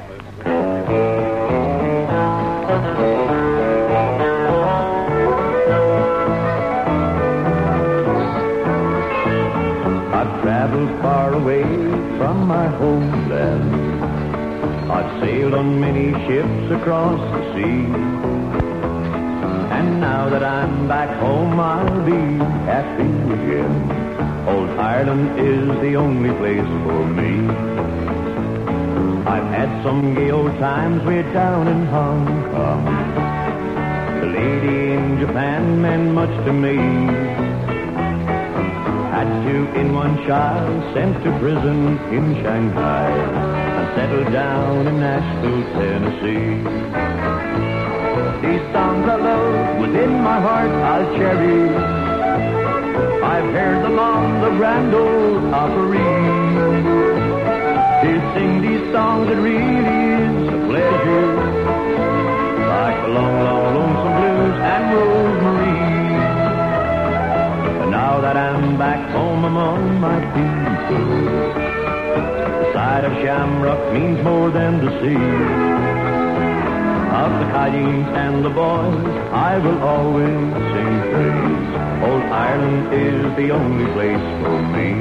Traveled far away from my homeland. I've sailed on many ships across the sea. And now that I'm back home, I'll be happy again. Old Ireland is the only place for me. I've had some gay old times way down in Hong Kong. The lady in Japan meant much to me. Had two in one child, sent to prison in Shanghai, and settled down in Nashville, Tennessee. These songs I love within my heart I'll cherish. I've heard them on the Grand Ole Opry. To sing these songs it really is a pleasure, like the long, long, lonesome blues and Rosemary. And now that I'm back home among my people, the sight of Shamrock means more than the sea. Of the Cayunes and the boys, I will always sing praise. Old Ireland is the only place for me.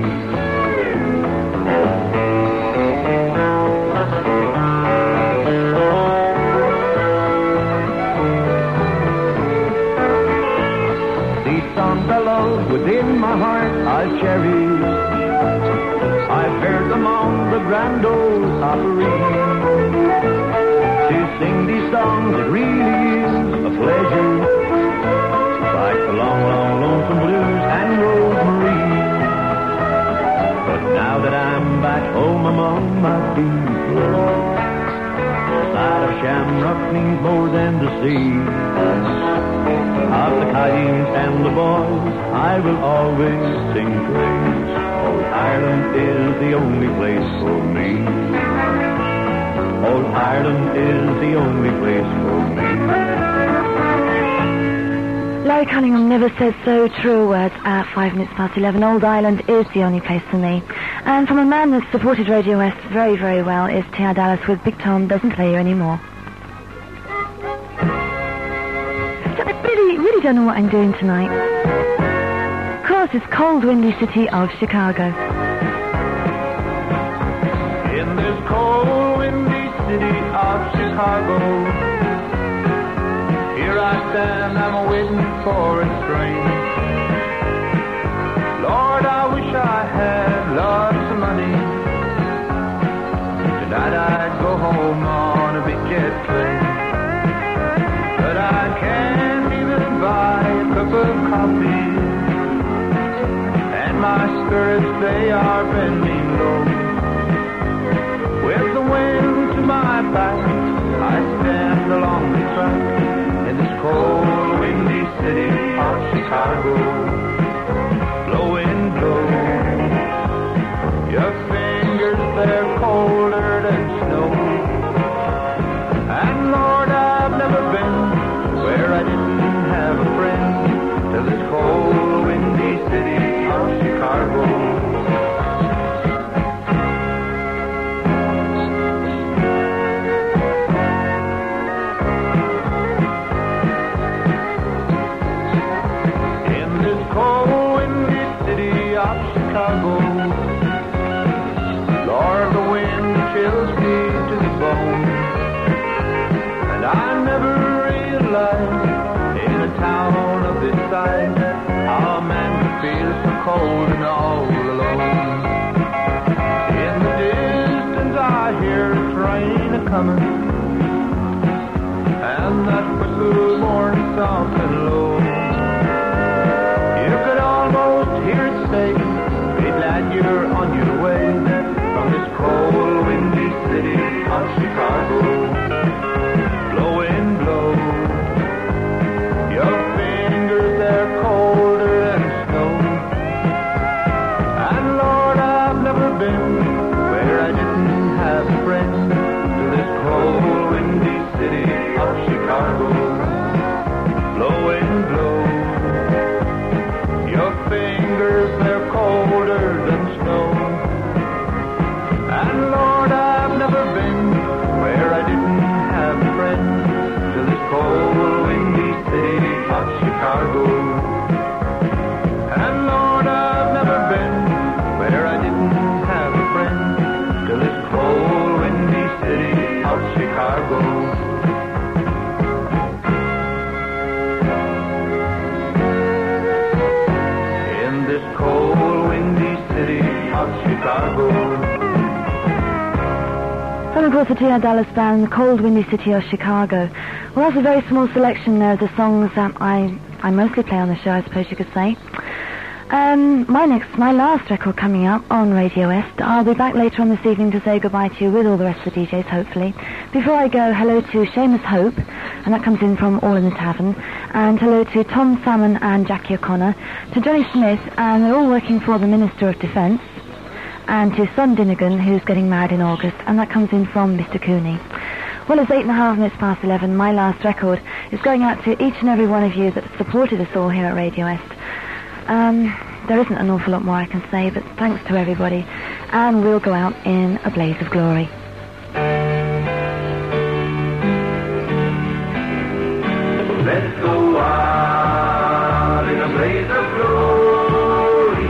These songs I love within my heart I'll cherish. I've heard them on the Grand Ole Opry. To sing these songs, it really is a pleasure, like the long, long, lonesome blues and Rosemary. But now that I'm back home among my people, the sight of Shamrock means more than the sea. Of the Cayunes and the boys, I will always sing praise. Old Ireland is the only place for me. Old Ireland is the only place for me. Larry Cunningham never said so true words at five minutes past eleven. Old Ireland is the only place for me. And from a man that's supported Radio West very, very well is T R Dallas with Big Tom Doesn't Play Here Anymore. So I really, really don't know what I'm doing tonight. Of course, it's cold, windy city of Chicago. In this cold, windy city of Chicago, here I stand, I'm waiting for a train. Lord, I wish I had lots of money. Tonight I'd go home on a big jet plane. But I can't even buy a cup of coffee, and my spirits, they are bending low. With the wind to my back, I stand along the track in this cold, windy city of Chicago. Blowing, blow. Your fingers, they're colder than snow. And Lord, I've never been where I didn't have a friend, to this cold, windy city of Chicago. Chicago. Lord, the wind chills me to the bone, and I never realized in a town of this size how a man could feel so cold and all alone. In the distance I hear a train a-comin', and that whistle mourns soft and low. You could almost hear it say, glad you're on your way from this cold, windy city of Chicago. Blowing, blow. Your fingers, they're colder than snow. And Lord, I've never been where I didn't have a friend, to this cold, windy city of Chicago. Blowing, blow. Your fingers, they're colder than snow. And Lord, I've never been where I didn't have a friend, to this cold, windy city of Chicago. And Lord, I've never been where I didn't have a friend, to this cold, windy city of Chicago. Cold, windy city of Chicago. And of course the T R Dallas Band, the cold, windy city of Chicago. Well, that's a very small selection there of the songs that I, I mostly play on the show, I suppose you could say. Um, my next, my last record coming up on Radio West. I'll be back later on this evening to say goodbye to you with all the rest of the D Js, hopefully. Before I go, hello to Seamus Hope, and that comes in from All in the Tavern, and hello to Tom Salmon and Jackie O'Connor, to Johnny Smith, and they're all working for the Minister of Defence, and to Son Dinnigan, who's getting married in August, and that comes in from Mister Cooney. Well, it's eight and a half minutes past eleven. My last record is going out to each and every one of you that supported us all here at Radio West. Um, there isn't an awful lot more I can say, but thanks to everybody. And we'll go out in a blaze of glory. Let's go out in a blaze of glory.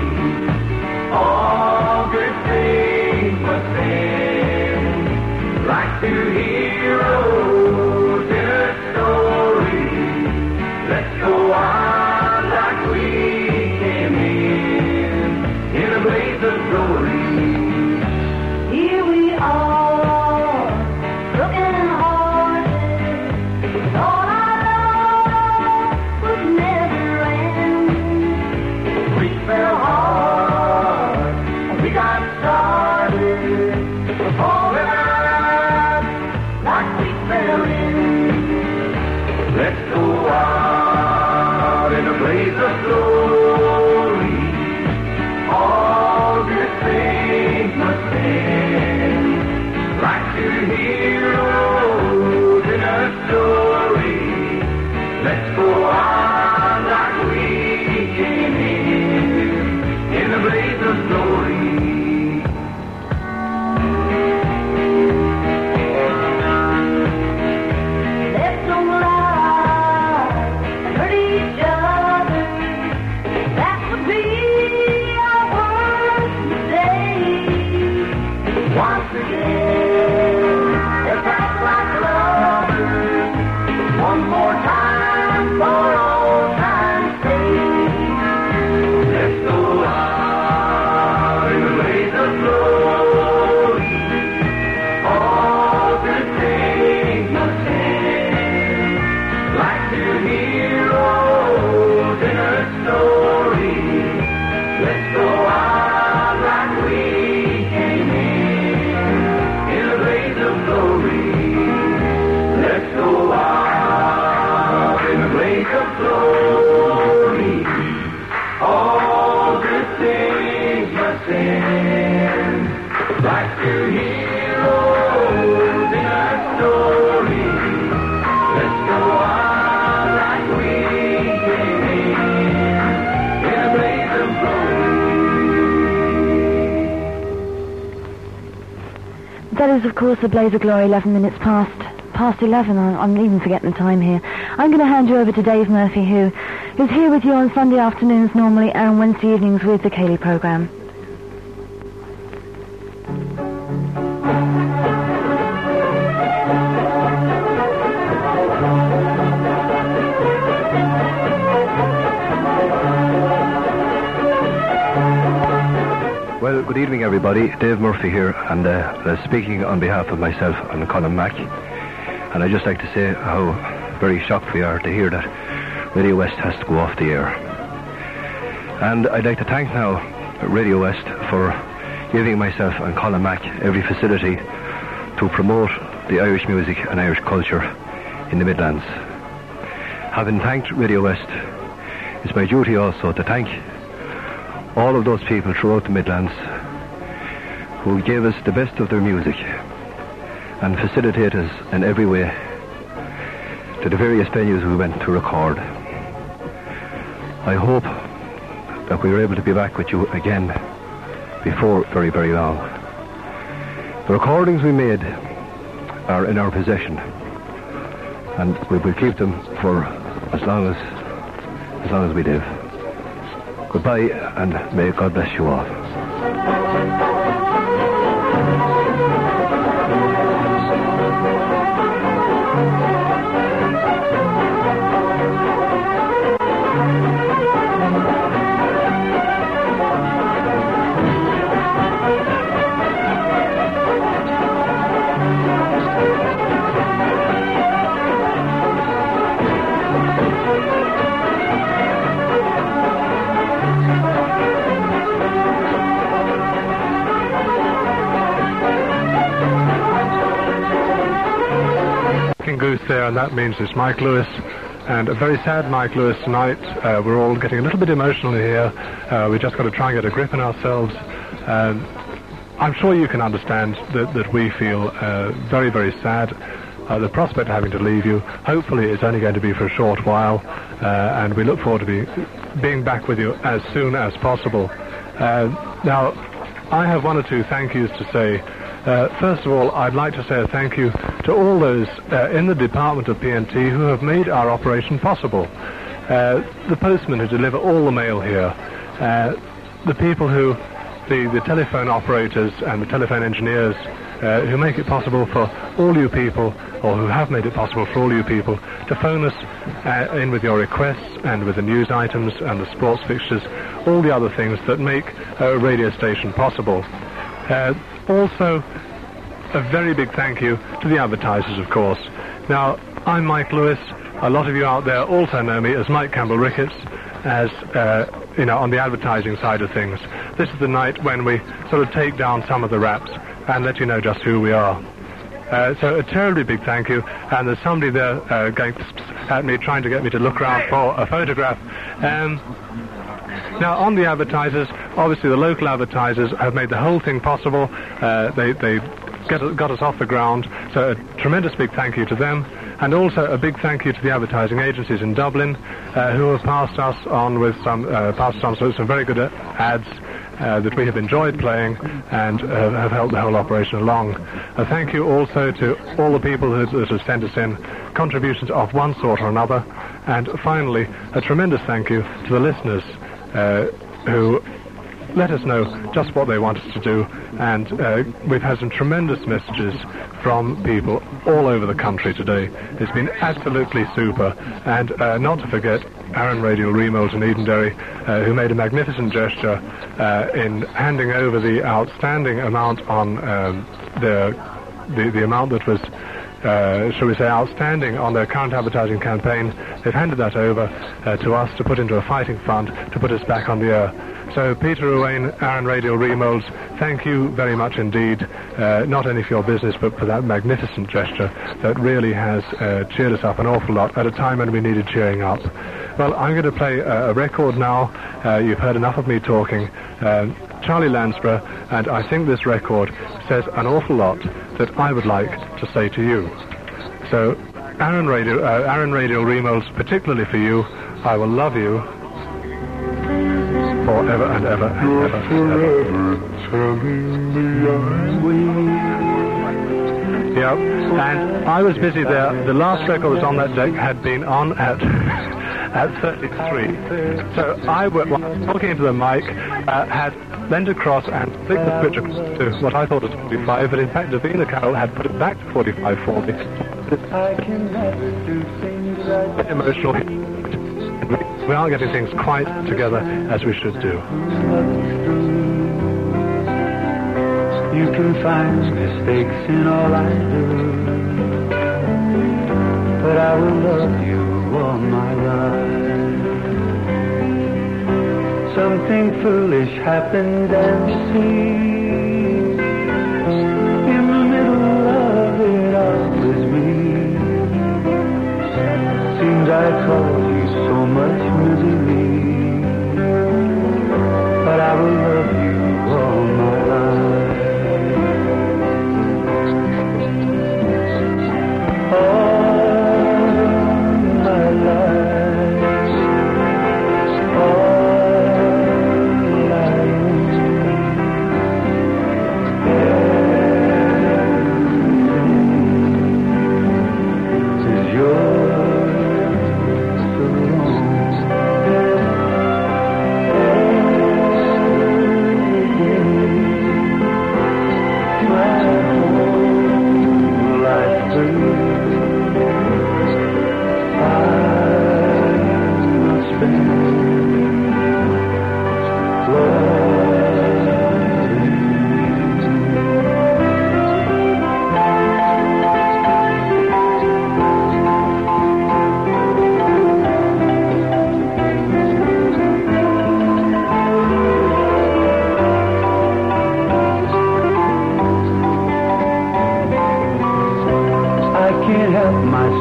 All good things must end. Like two heroes in a story. Let's go out like we came in, in a blaze of glory. Here we are, broken hearted. All our love would never end. We fell hard, we got started, falling out like we fell in. Let's go out in a blaze of glory. All good things must end. Like two heroes in a story. Let's go out like we came in, in a blaze of glory. Let's don't lie and hurt each other. That would be our worst mistake. Once again, let's act like lovers. One more time for old time's sake. Let's go out in a blaze of glory. All good things must end. Like two heroes in a story. Let's go out like we came in, in a blaze of glory. Let's go out in a blaze of glory. All good things must end. Like two heroes in a story. Let's go out like we came in, in a blaze of glory. That is, of course, a blaze of glory, eleven minutes past past eleven. I- I'm even forgetting the time here. I'm going to hand you over to Dave Murphy, who is here with you on Sunday afternoons normally and Wednesday evenings with the Cayley programme. Well, good evening, everybody. Dave Murphy here, and uh, uh, speaking on behalf of myself and Colin Mack. And I'd just like to say how very shocked we are to hear that Radio West has to go off the air. And I'd like to thank now Radio West for giving myself and Colin Mack every facility to promote the Irish music and Irish culture in the Midlands. Having thanked Radio West, it's my duty also to thank all of those people throughout the Midlands who gave us the best of their music and facilitate us in every way to the various venues we went to record. I hope that we were able to be back with you again before very, very long. The recordings we made are in our possession, and we will keep them for as long as as long as we live. Goodbye, and may God bless you all. truth there, and that means it's Mike Lewis. And a very sad Mike Lewis tonight. Uh, we're all getting a little bit emotional here. Uh, we've just got to try and get a grip on ourselves. Um, I'm sure you can understand that, that we feel uh, very, very sad. Uh, the prospect of having to leave you, hopefully it's only going to be for a short while, uh, and we look forward to be, being back with you as soon as possible. Uh, now, I have one or two thank yous to say. Uh, first of all, I'd like to say a thank you to all those uh, in the department of P N T who have made our operation possible. Uh, the postmen who deliver all the mail here, uh, the people who, the, the telephone operators and the telephone engineers uh, who make it possible for all you people, or who have made it possible for all you people, to phone us uh, in with your requests and with the news items and the sports fixtures, all the other things that make a radio station possible. Uh, Also, a very big thank you to the advertisers, of course. Now, I'm Mike Lewis. A lot of you out there also know me as Mike Campbell Ricketts, as, uh, you know, on the advertising side of things. This is the night when we sort of take down some of the raps and let you know just who we are. Uh, so a terribly big thank you, and there's somebody there uh, going at me, trying to get me to look around for a photograph. Um, Now, on the advertisers, obviously the local advertisers have made the whole thing possible. Uh, they they get, got us off the ground, so a tremendous big thank you to them. And also a big thank you to the advertising agencies in Dublin, uh, who have passed us on with some, uh, passed on some, some very good uh, ads uh, that we have enjoyed playing and uh, have helped the whole operation along. A thank you also to all the people who, that have sent us in contributions of one sort or another. And finally, a tremendous thank you to the listeners, Uh, who let us know just what they want us to do, and uh, we've had some tremendous messages from people all over the country today. It's been absolutely super, and uh, not to forget Aaron Radio Remold in Edenderry, uh, who made a magnificent gesture uh, in handing over the outstanding amount on um, the, the the amount that was Uh, shall we say, outstanding on their current advertising campaign. They've handed that over uh, to us to put into a fighting fund to put us back on the air. So, Peter Owain, Aaron Radio Remolds, thank you very much indeed, uh, not only for your business, but for that magnificent gesture that really has uh, cheered us up an awful lot at a time when we needed cheering up. Well, I'm going to play a, a record now. Uh, you've heard enough of me talking. Uh, Charlie Lansborough, and I think this record says an awful lot that I would like to say to you. So, Aaron Radio, uh, Aaron Radio Remolds, particularly for you, I will love you forever and ever and ever and ever. Yep, and I was busy there. The last record was on that deck had been on at at thirty-three. So I, while talking into the mic, uh, had leaned across and flicked the switch to what I thought was forty-five, but in fact Davina Carroll had put it back to forty-five forty. Emotional. We aren't getting things quite together as we should do. You can find mistakes in all I do, but I will love you all my life. Something foolish happened and see, in the middle of it all was me. Seems I caused you so much misery, but I will love you all my life.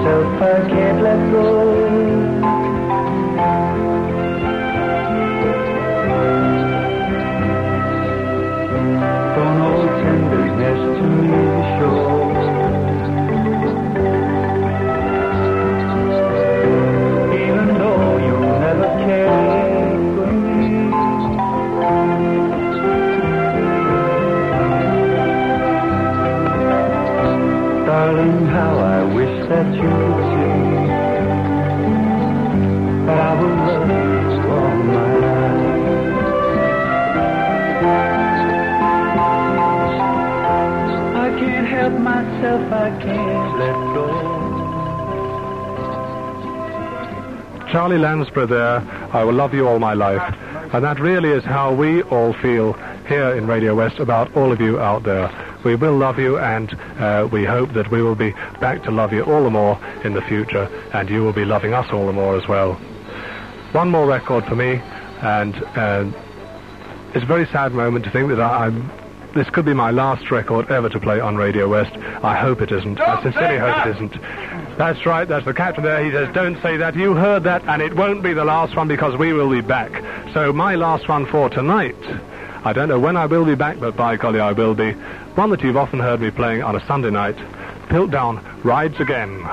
myself, I can't let go. From old tenderness to me show. Even though you'll never care for me, darling, how I wish that you could see that I will love you all my life. I can't help myself, I can't let go. Charlie Lansbury there, I will love you all my life. And that really is how we all feel here in Radio West about all of you out there. We will love you, and uh, we hope that we will be back to love you all the more in the future, and you will be loving us all the more as well. One more record for me, and uh, it's a very sad moment to think that I, I'm this could be my last record ever to play on Radio West. I hope it isn't. I sincerely hope it isn't. That's right, that's the captain there. He says, don't say that. You heard that, and it won't be the last one because we will be back. So my last one for tonight, I don't know when I will be back, but by golly I will be. One that you've often heard me playing on a Sunday night, Piltdown Rides Again.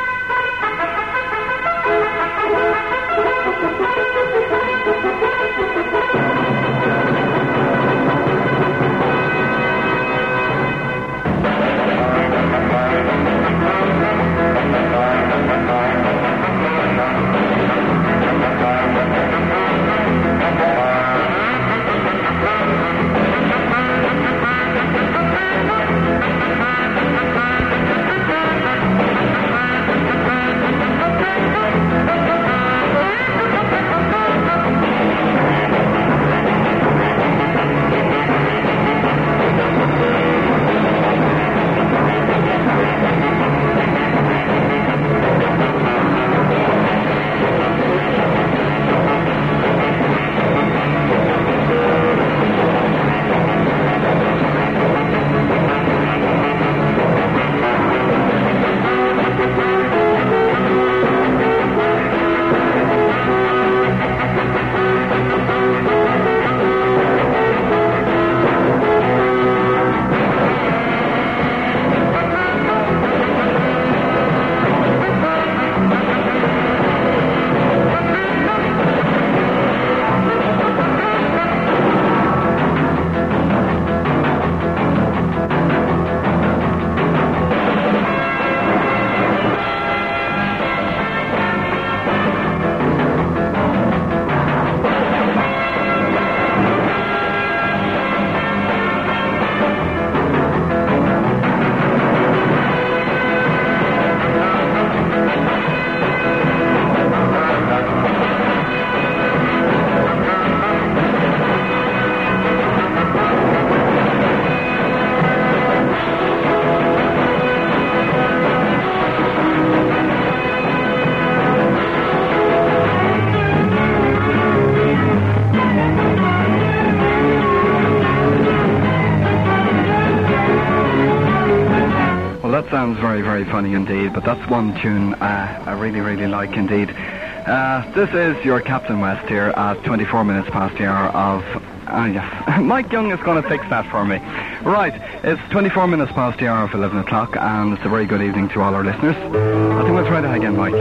Sounds very, very funny indeed, but that's one tune uh, I really, really like indeed. Uh, this is your Captain West here at twenty-four minutes past the hour of... Uh, yes, Mike Young is going to fix that for me. Right, it's twenty-four minutes past the hour of eleven o'clock, and it's a very good evening to all our listeners. I think we'll try that again, Mike.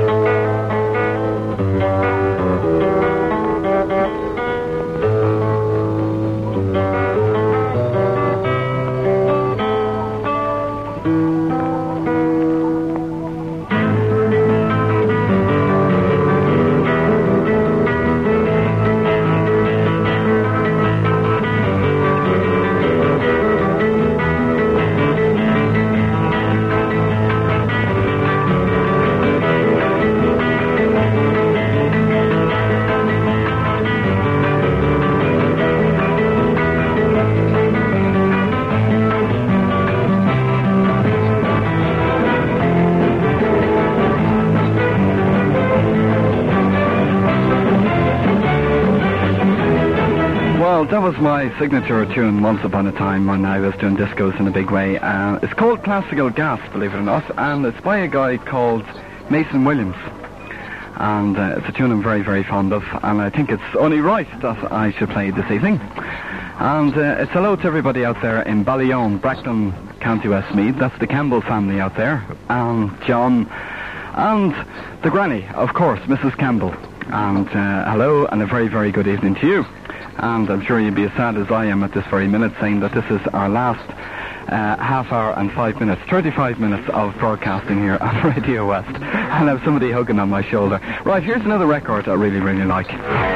That was my signature tune once upon a time when I was doing discos in a big way. Uh, it's called Classical Gas, believe it or not, and it's by a guy called Mason Williams. And uh, it's a tune I'm very, very fond of, and I think it's only right that I should play it this evening. And uh, it's hello to everybody out there in Ballyone, Brackton, County Westmeath. That's the Campbell family out there, and John, and the granny, of course, Missus Campbell. And uh, hello, and a very, very good evening to you. And I'm sure you'd be as sad as I am at this very minute, saying that this is our last uh, half hour and five minutes, thirty-five minutes of broadcasting here on Radio West. And I have somebody hugging on my shoulder. Right, here's another record I really, really like.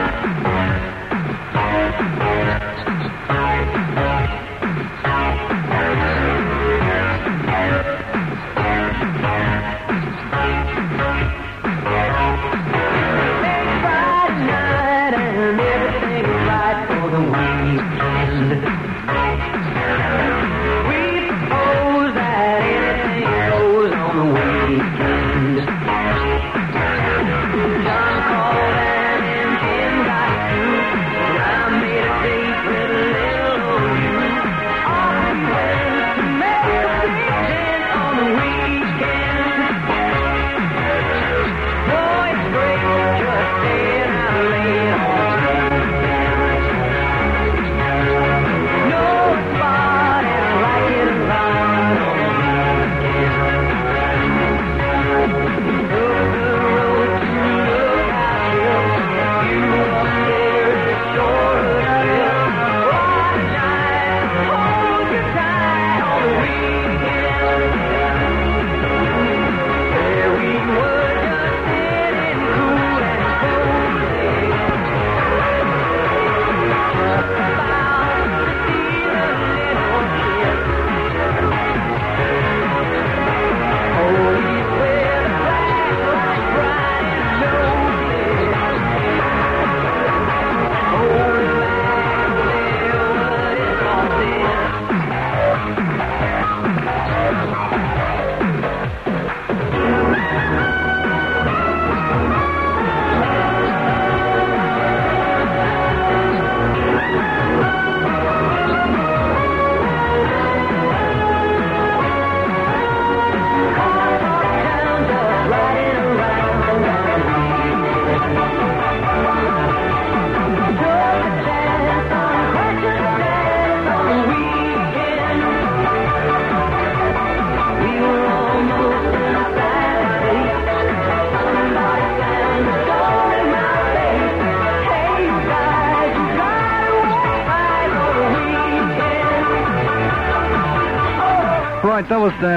Right, that was the...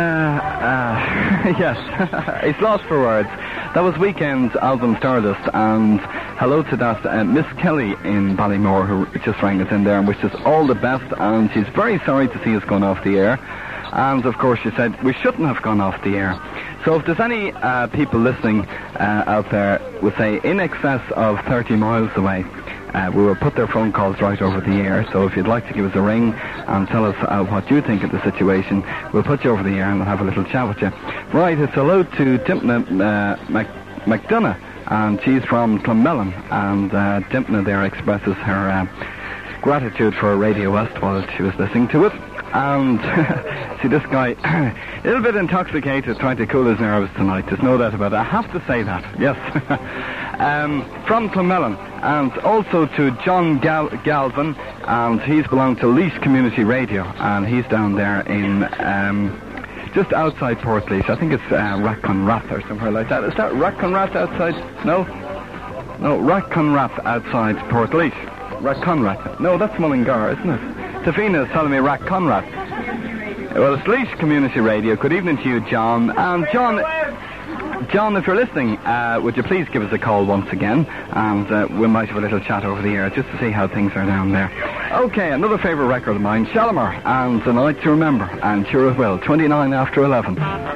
Uh, yes, it's lost for words. That was Weekend's album Stardust, and hello to that uh, Miss Kelly in Ballymore who just rang us in there and wished us all the best, and she's very sorry to see us going off the air. And of course she said we shouldn't have gone off the air. So if there's any uh, people listening uh, out there, we'll say in excess of thirty miles away, Uh, we will put their phone calls right over the air, so if you'd like to give us a ring and tell us uh, what you think of the situation, we'll put you over the air and we'll have a little chat with you. Right, it's hello to Timpna uh, Mac- McDonough, and she's from Clonmelon, and uh, Timpna there expresses her uh, gratitude for Radio West while she was listening to it. And see, this guy, a little bit intoxicated, trying to cool his nerves tonight. There's no doubt about it. I have to say that, yes. um, from Clonmelon, and also to John Gal- Galvin, and he's belonged to Laois Community Radio, and he's down there in um, just outside Portlaoise. I think it's uh, Rathconrath or somewhere like that. Is that Rathconrath outside? No, no, Rathconrath outside Portlaoise. Rathconrath. No, that's Mullingar, isn't it? Tafina is telling me Rathconrath. Well, it's Laois Community Radio. Good evening to you, John. And John, John, if you're listening, uh, would you please give us a call once again, and uh, we might have a little chat over the air just to see how things are down there. Okay, another favourite record of mine, Shalimar, and A Night to Remember, and sure it will, twenty-nine after eleven.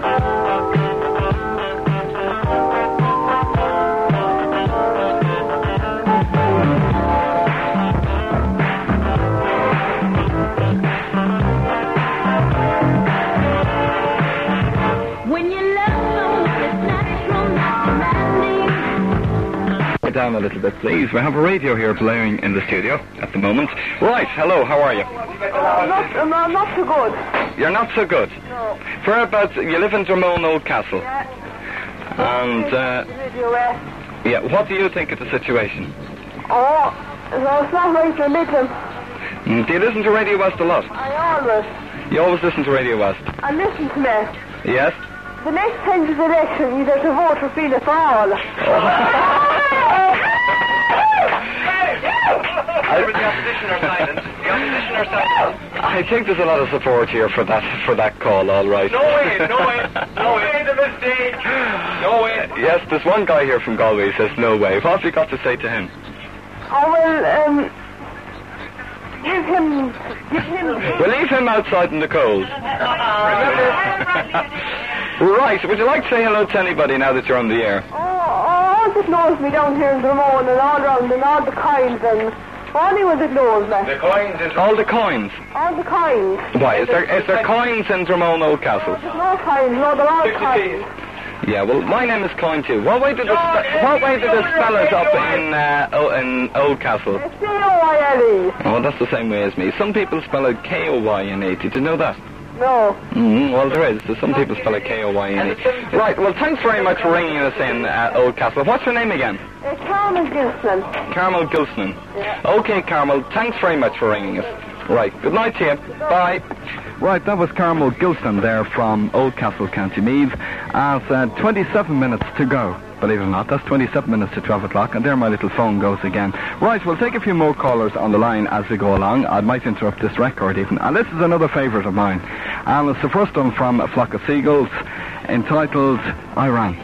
Down a little bit, please. We have a radio here blaring in the studio at the moment. Right, hello, how are you? Uh, not, uh, not, not so good. You're not so good? No. Whereabouts, you live in Dromone Old Castle? Yeah. And, uh, Radio West. yeah, what do you think of the situation? Oh, no, it's not right to admit him. Mm, do you listen to Radio West a lot? I always. You always listen to Radio West? And listen to me. Yes? The next time there's election, you have to vote for Fianna Fáil. The opposition are silent. The opposition are silent. I think there's a lot of support here for that for that call, all right. No way, no way, no way, it's a mistake. No way. Yes, there's one guy here from Galway who says no way. What have you got to say to him? I will, um, give him, give him... We'll leave him outside in the cold. Right, would you like to say hello to anybody now that you're on the air? Oh, all that knows me down here in Drummond and all around and all the coins and anyone that knows me. The coins is... All the coins? All the coins. Why, is there, is there coins in Drummond Oldcastle? There's no coins, no, they're all coins. Yeah, well, my name is Coin too. What way did the spe- what way did the spellers up in uh, o- in Oldcastle? C O Y L E. Oh, that's the same way as me. Some people spell it K O Y N E. Did you know that? No. Mm, well, there is. So some people spell it K O Y N E. Right. Well, thanks very much for ringing us in, uh, Oldcastle. What's your name again? Uh, Carmel Gilson. Carmel Gilson. Yeah. Okay, Carmel. Thanks very much for ringing us. Right. Good night to you. Bye. Right, that was Carmel Gilson there from Oldcastle, County Meath. As uh, twenty-seven minutes to go. Believe it or not, that's twenty-seven minutes to twelve o'clock, and there my little phone goes again. Right, we'll take a few more callers on the line as we go along. I might interrupt this record even. And this is another favourite of mine. And it's the first one from A Flock of Seagulls, entitled Iran.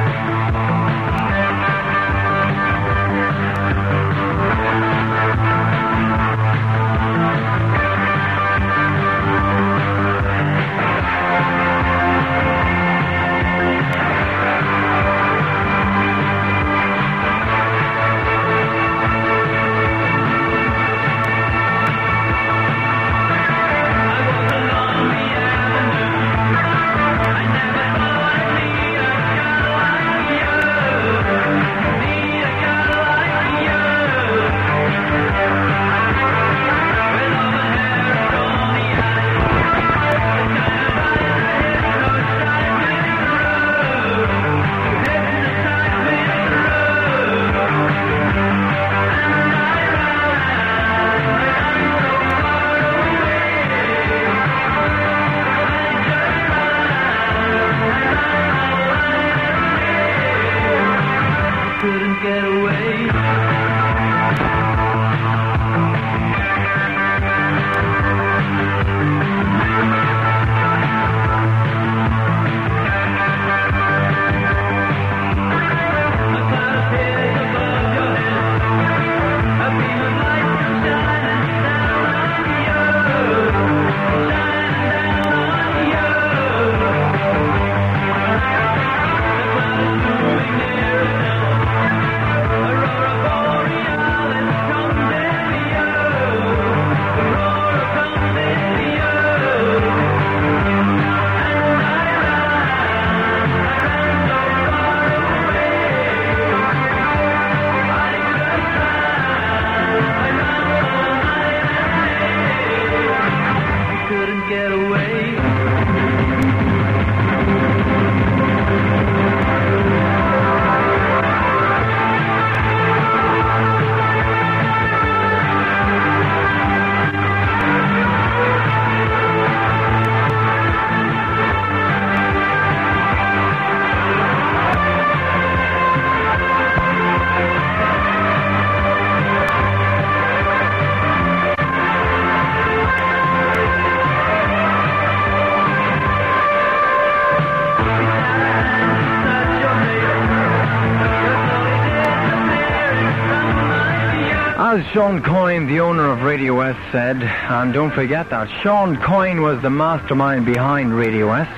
As Sean Coyne, the owner of Radio West, said, and don't forget that, Sean Coyne was the mastermind behind Radio West.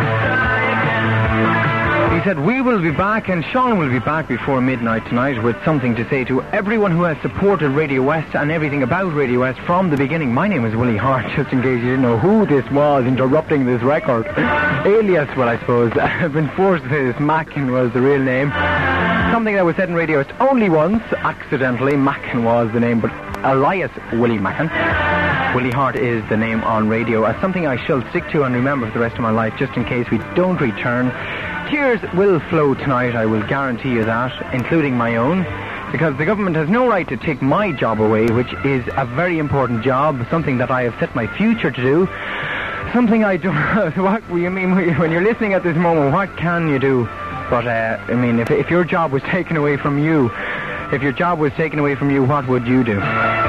He said, we will be back, and Sean will be back before midnight tonight with something to say to everyone who has supported Radio West and everything about Radio West from the beginning. My name is Willie Hart, just in case you didn't know who this was interrupting this record. Alias, well, I suppose. I've been forced to say this. Mackin was the real name. Something that was said in Radio West only once, accidentally. Mackin was the name, but alias Willie Mackin. Willie Hart is the name on radio, as something I shall stick to and remember for the rest of my life, just in case we don't return. Tears will flow tonight, I will guarantee you that, including my own, because the government has no right to take my job away, which is a very important job, something that I have set my future to do, something I don't... What you mean when you're listening at this moment? What can you do? But uh, I mean, if if your job was taken away from you, if your job was taken away from you, what would you do?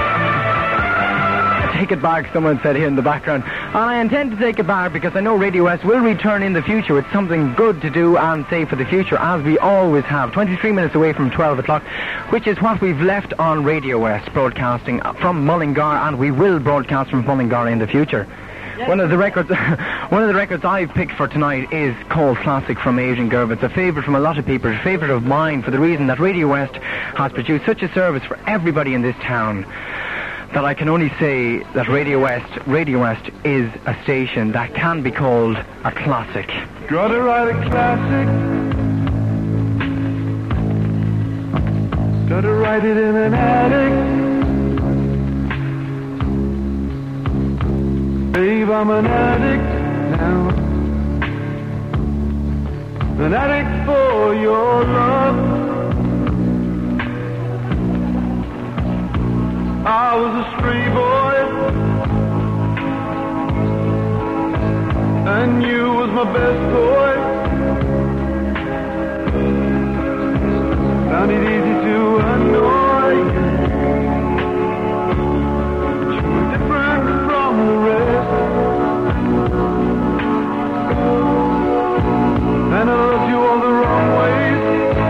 Take it back, someone said here in the background. And I intend to take it back because I know Radio West will return in the future with something good to do and say for the future, as we always have. twenty-three minutes away from twelve o'clock, which is what we've left on Radio West, broadcasting from Mullingar, and we will broadcast from Mullingar in the future. One of the records, one of the records I've picked for tonight is called Classic from Adrian Gervais. It's a favourite from a lot of people, a favourite of mine, for the reason that Radio West has produced such a service for everybody in this town, that I can only say that Radio West, Radio West is a station that can be called a classic. Gotta write a classic. Gotta write it in an attic. Babe, I'm an addict now. An addict for your love. I was a stray boy, and you was my best toy. Found it easy to annoy you. But you were different from the rest, and I loved you all the wrong ways.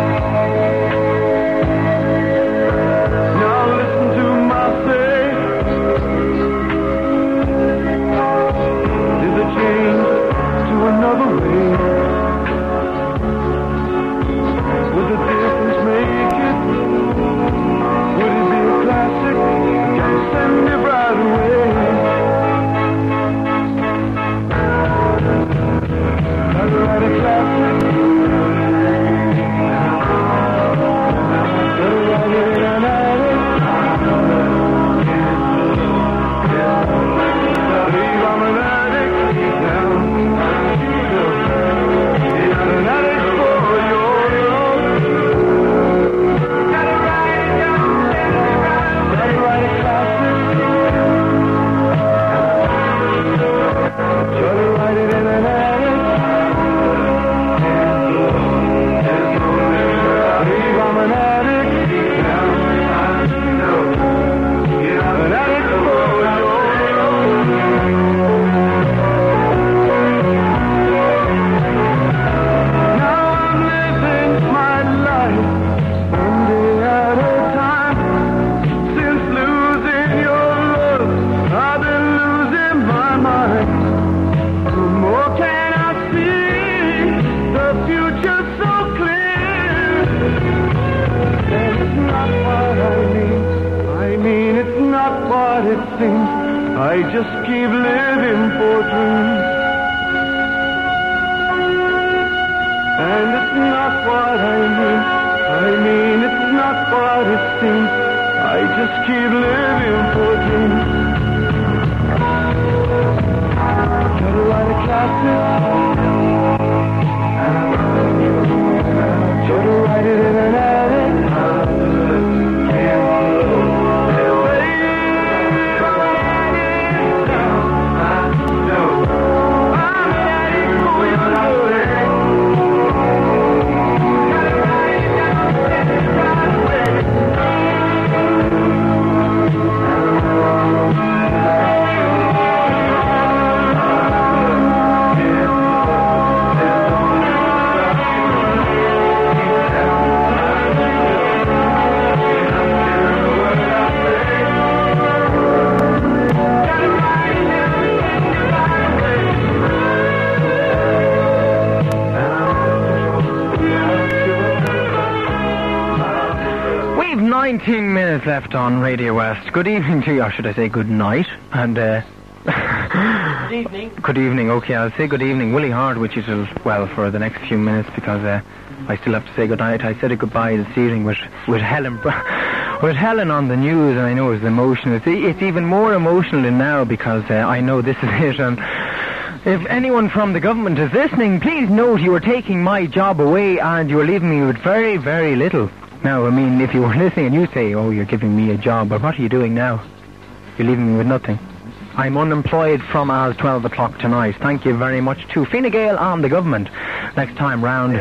Now listen to another way. Would the difference make it? Would it be a classic? Can you send it right away? I'd write a classic. I'd write it in an attic. Believe I'm an addict now. I just keep living for dreams, and it's not what I mean. I mean, it's not what it seems. I just keep living for dreams. Gotta write a classic. Gotta write it in an attic. nineteen minutes left on Radio West. Good evening to you, or should I say good night? And, uh... good evening. Good evening, okay, I'll say good evening. Willie Hart, which is, well, for the next few minutes, because uh, I still have to say good night. I said a goodbye this evening with, with Helen... with Helen on the news, and I know it's emotional. It's, it's even more emotional now because uh, I know this is it. And if anyone from the government is listening, please note you are taking my job away and you are leaving me with very, very little. Now, I mean, if you were listening and you say, oh, you're giving me a job, but what are you doing now? You're leaving me with nothing. I'm unemployed from as twelve o'clock tonight. Thank you very much to Fine Gael and the government. Next time round,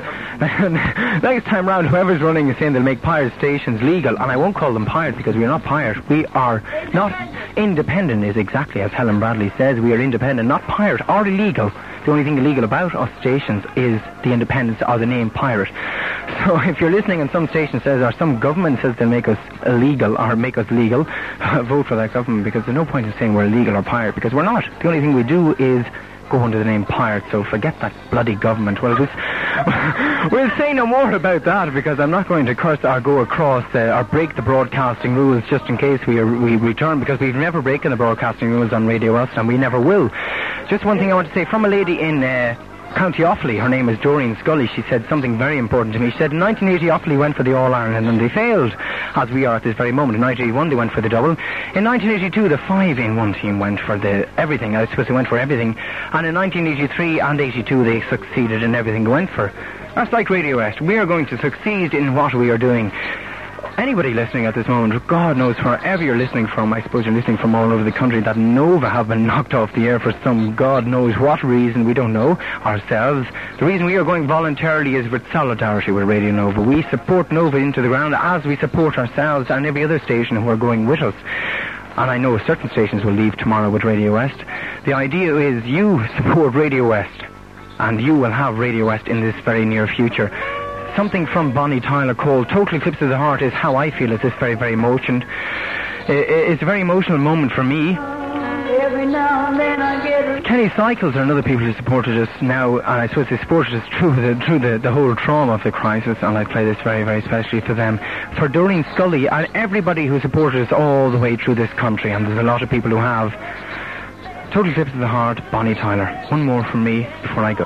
next time round, whoever's running is saying they'll make pirate stations legal, and I won't call them pirate because we're not pirate. We are not independent, is exactly as Helen Bradley says. We are independent, not pirate or illegal. The only thing illegal about us stations is the independence of the name pirate. So if you're listening and some station says, or some government says they'll make us illegal or make us legal, vote for that government, because there's no point in saying we're illegal or pirate, because we're not. The only thing we do is go under the name pirate, so forget that bloody government. Well, we'll, we'll say no more about that, because I'm not going to curse or go across uh, or break the broadcasting rules just in case we, are, we return, because we've never broken the broadcasting rules on Radio West, and we never will. Just one thing I want to say from a lady in uh, County Offaly. Her name is Doreen Scully. She said something very important to me. She said in nineteen eighty Offaly went for the All-Ireland and they failed, as we are at this very moment. In nineteen eighty-one they went for the double. In nineteen eighty-two the five-in-one team went for the everything. I suppose they went for everything. And in nineteen eighty-three and eighty-two they succeeded in everything they went for. That's like Radio West. We are going to succeed in what we are doing. Anybody listening at this moment, God knows wherever you're listening from, I suppose you're listening from all over the country, that Nova have been knocked off the air for some God knows what reason, we don't know ourselves. The reason we are going voluntarily is with solidarity with Radio Nova. We support Nova into the ground as we support ourselves and every other station who are going with us. And I know certain stations will leave tomorrow with Radio West. The idea is you support Radio West and you will have Radio West in this very near future. Something from Bonnie Tyler called Total Eclipse of the Heart is how I feel at this very, very emotion. It's a very emotional moment for me. Every now and then I get a... Kenny Cycles are another people who supported us now, and I suppose they supported us through the through the, the whole trauma of the crisis, and I play this very, very specially for them. For Doreen Scully and everybody who supported us all the way through this country, and there's a lot of people who have. Total Eclipse of the Heart, Bonnie Tyler. One more from me before I go.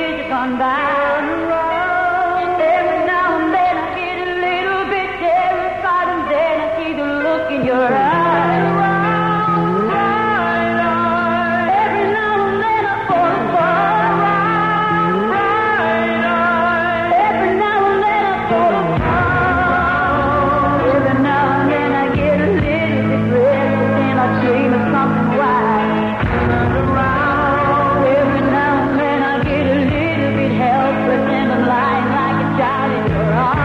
Your eyes. Every now and then I fall apart. Every now and then I fall apart. Every now and then I get a little bit restless and I dream of something wild. Every now and then I get a little bit helpless and I'm lying like a child in your arms.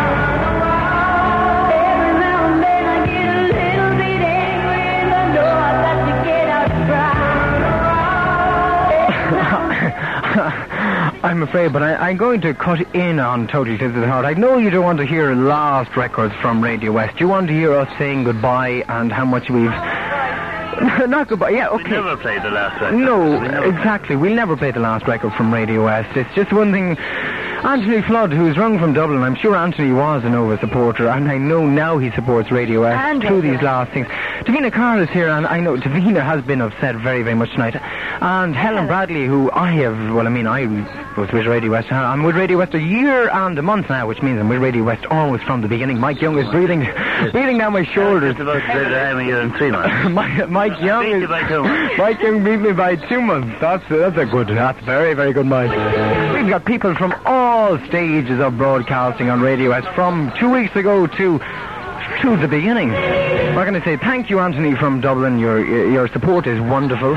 I'm afraid, but I, I'm going to cut in on Total Eclipse of the Heart. I know you don't want to hear last records from Radio West. You want to hear us saying goodbye and how much we've... Not goodbye, yeah, okay. We never play the last record. No, exactly. We'll never play the last record from Radio West. It's just one thing... Anthony Flood, who's rung from Dublin, I'm sure Anthony was a Nova supporter, and I know now he supports Radio West and through these last things. Davina Carr is here, and I know Davina has been upset very, very much tonight. And Helen Bradley, who I have, well, I mean, I was with Radio West. I'm with Radio West a year and a month now, which means I'm with Radio West almost from the beginning. Mike Young is breathing, breathing down my shoulders. It's about to say that I'm a year and three months. Mike, Mike Young beat is... you by two months. Mike Young beat me by two months. That's, that's a good, that's very, very good, Mike. We've got people from all stages of broadcasting on Radio West from two weeks ago to to the beginning. We're going to say thank you, Anthony from Dublin. Your your support is wonderful.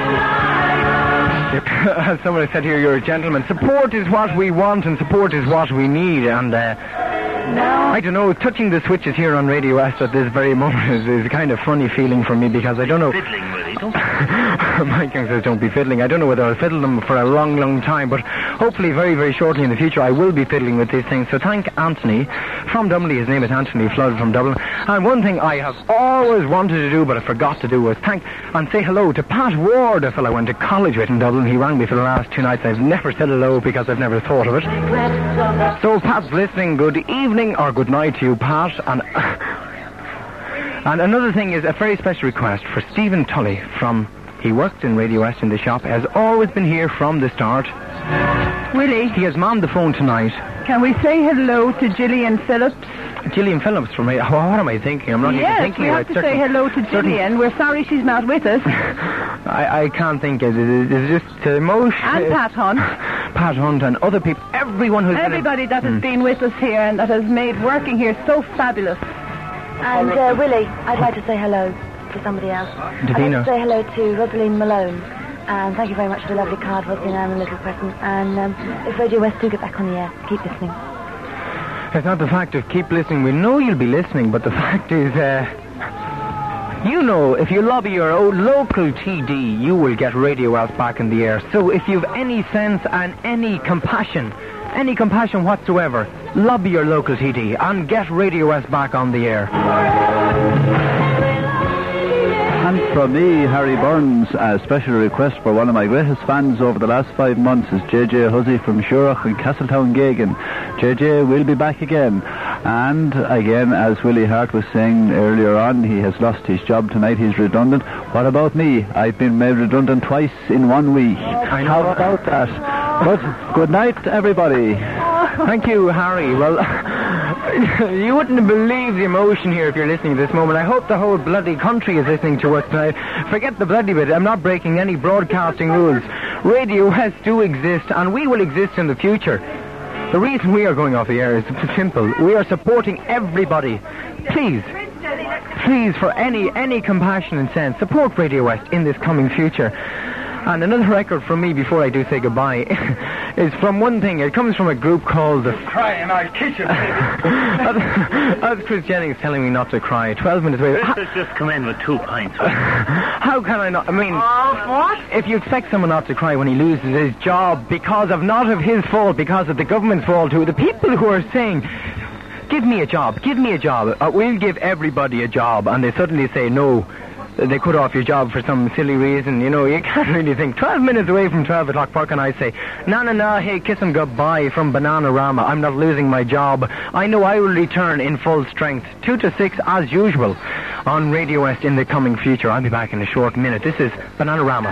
As someone said here, you're a gentleman. Support is what we want and support is what we need. And uh, I don't know, touching the switches here on Radio West at this very moment is, is a kind of funny feeling for me, because I don't know... Fiddling with it, don't Mike Young says don't be fiddling. I don't know whether I'll fiddle them for a long, long time, but hopefully very, very shortly in the future I will be fiddling with these things. So thank Anthony from Dublin. His name is Anthony Flood from Dublin. And one thing I have always wanted to do but I forgot to do was thank and say hello to Pat Ward, a fellow I went to college with in Dublin. He rang me for the last two nights. I've never said hello because I've never thought of it. So Pat's listening. Good evening or good night to you, Pat. And and another thing is a very special request for Stephen Tully from... He worked in Radio West in the shop, has always been here from the start. Willie, He has manned the phone tonight. can we say hello to Gillian Phillips? Gillian Phillips from me. Oh, what am I thinking? I'm not yes, even thinking we have about to say certain- hello to certain- Gillian. We're sorry she's not with us. I, I can't think. It, it, it's just uh, emotion. And Pat Hunt. Pat Hunt and other people. Everyone who's Everybody that has Hmm. been with us here and that has made working here so fabulous. And uh, Willie, I'd like to say hello to somebody else. I'd like Davina. to say hello to Rosaline Malone. And thank you very much for the lovely card, Rosaline, and a little present. And um, if Radio West do get back on the air, keep listening. It's not the fact of keep listening. We know you'll be listening, but the fact is, uh, you know, if you lobby your own local T D, you will get Radio West back in the air. So if you've any sense and any compassion, any compassion whatsoever, lobby your local T D and get Radio West back on the air. And from me, Harry Burns, a special request for one of my greatest fans over the last five months is J J Huzzy from Shurach and Castletown Gagan. J J will be back again. And again, as Willie Hart was saying earlier on, he has lost his job tonight. He's redundant. What about me? I've been made redundant twice in one week. I know. How about that? But good night, everybody. Thank you, Harry. Well, you wouldn't believe the emotion here if you're listening at this moment. I hope the whole bloody country is listening to us tonight. Forget the bloody bit. I'm not breaking any broadcasting rules. Radio West do exist, and we will exist in the future. The reason we are going off the air is simple. We are supporting everybody. Please, please, for any any compassion and sense, support Radio West in this coming future. And another record from me before I do say goodbye is from one thing. It comes from a group called the... Crying, I'll kiss you, That's Chris Jennings telling me not to cry. Twelve minutes away. Chris has just come in with two pints. How can I not? I mean... what? If you expect someone not to cry when he loses his job because of not of his fault, because of the government's fault, who the people who are saying... Give me a job, give me a job. Uh, we'll give everybody a job. And they suddenly say, no, they cut off your job for some silly reason. You know, you can't really think. Twelve minutes away from twelve o'clock, Park, and I say, no, no, no, hey, kiss and goodbye from Bananarama. I'm not losing my job. I know I will return in full strength. Two to six, as usual, on Radio West in the coming future. I'll be back in a short minute. This is Bananarama.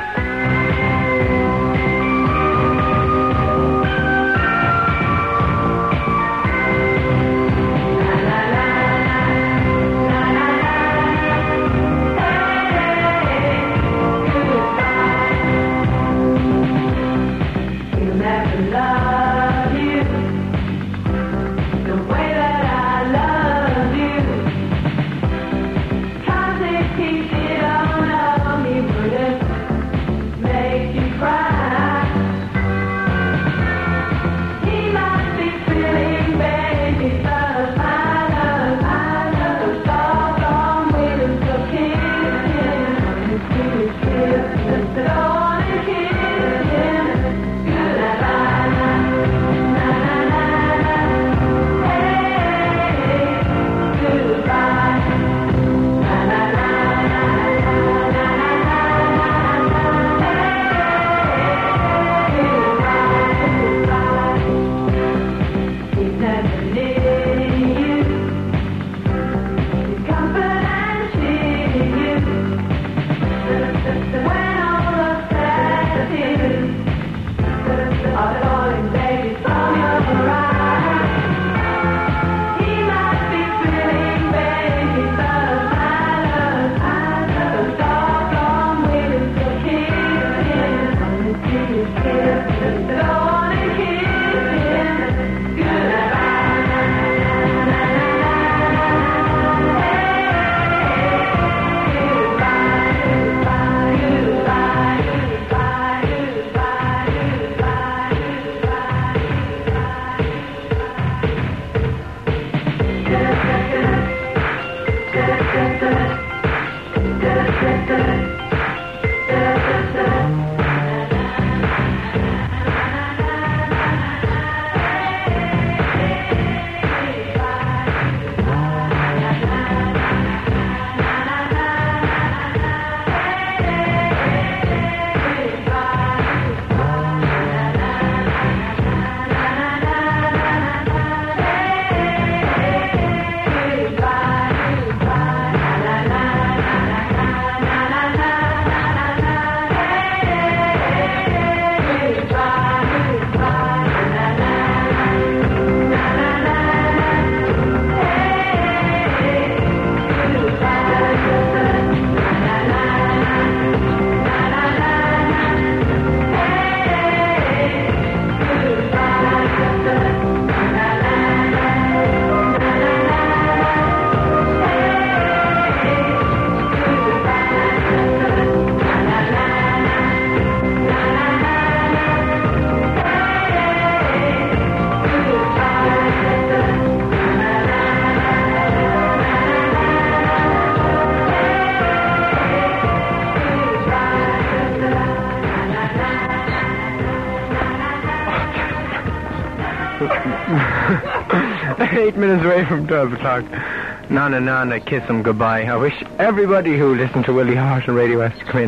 Eight minutes away from twelve o'clock. Nana, Nana, kiss him goodbye. I wish everybody who listened to Willie Hart and Radio West to come in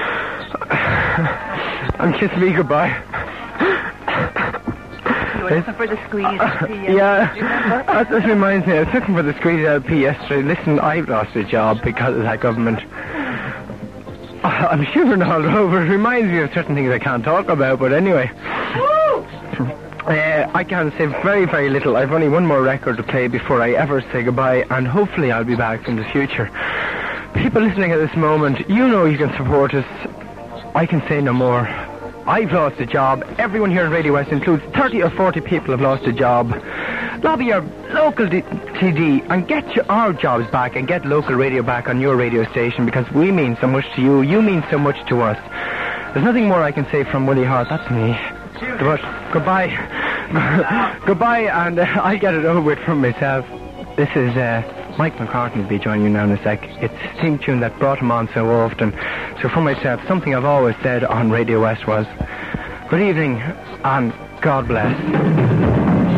and kiss me goodbye. You were looking for the squeeze. Uh, yeah, that just reminds me. I was looking for the squeeze L P yesterday. Listen, I've lost a job because of that government. I'm shivering all over. It reminds me of certain things I can't talk about, but anyway. Uh, I can say very, very little. I've only one more record to play before I ever say goodbye, and hopefully I'll be back in the future. People listening at this moment, you know you can support us. I can say no more. I've lost a job. Everyone here at Radio West includes thirty or forty people have lost a job. Lobby your local D- T D and get your, our jobs back and get local radio back on your radio station, because we mean so much to you. You mean so much to us. There's nothing more I can say from Willie Hart. That's me. But goodbye. Goodbye, and uh, I'll get it over with from myself. This is uh, Mike McCartney will be joining you now in a sec. It's a theme tune that brought him on so often. So for myself, something I've always said on Radio West was, good evening and God bless.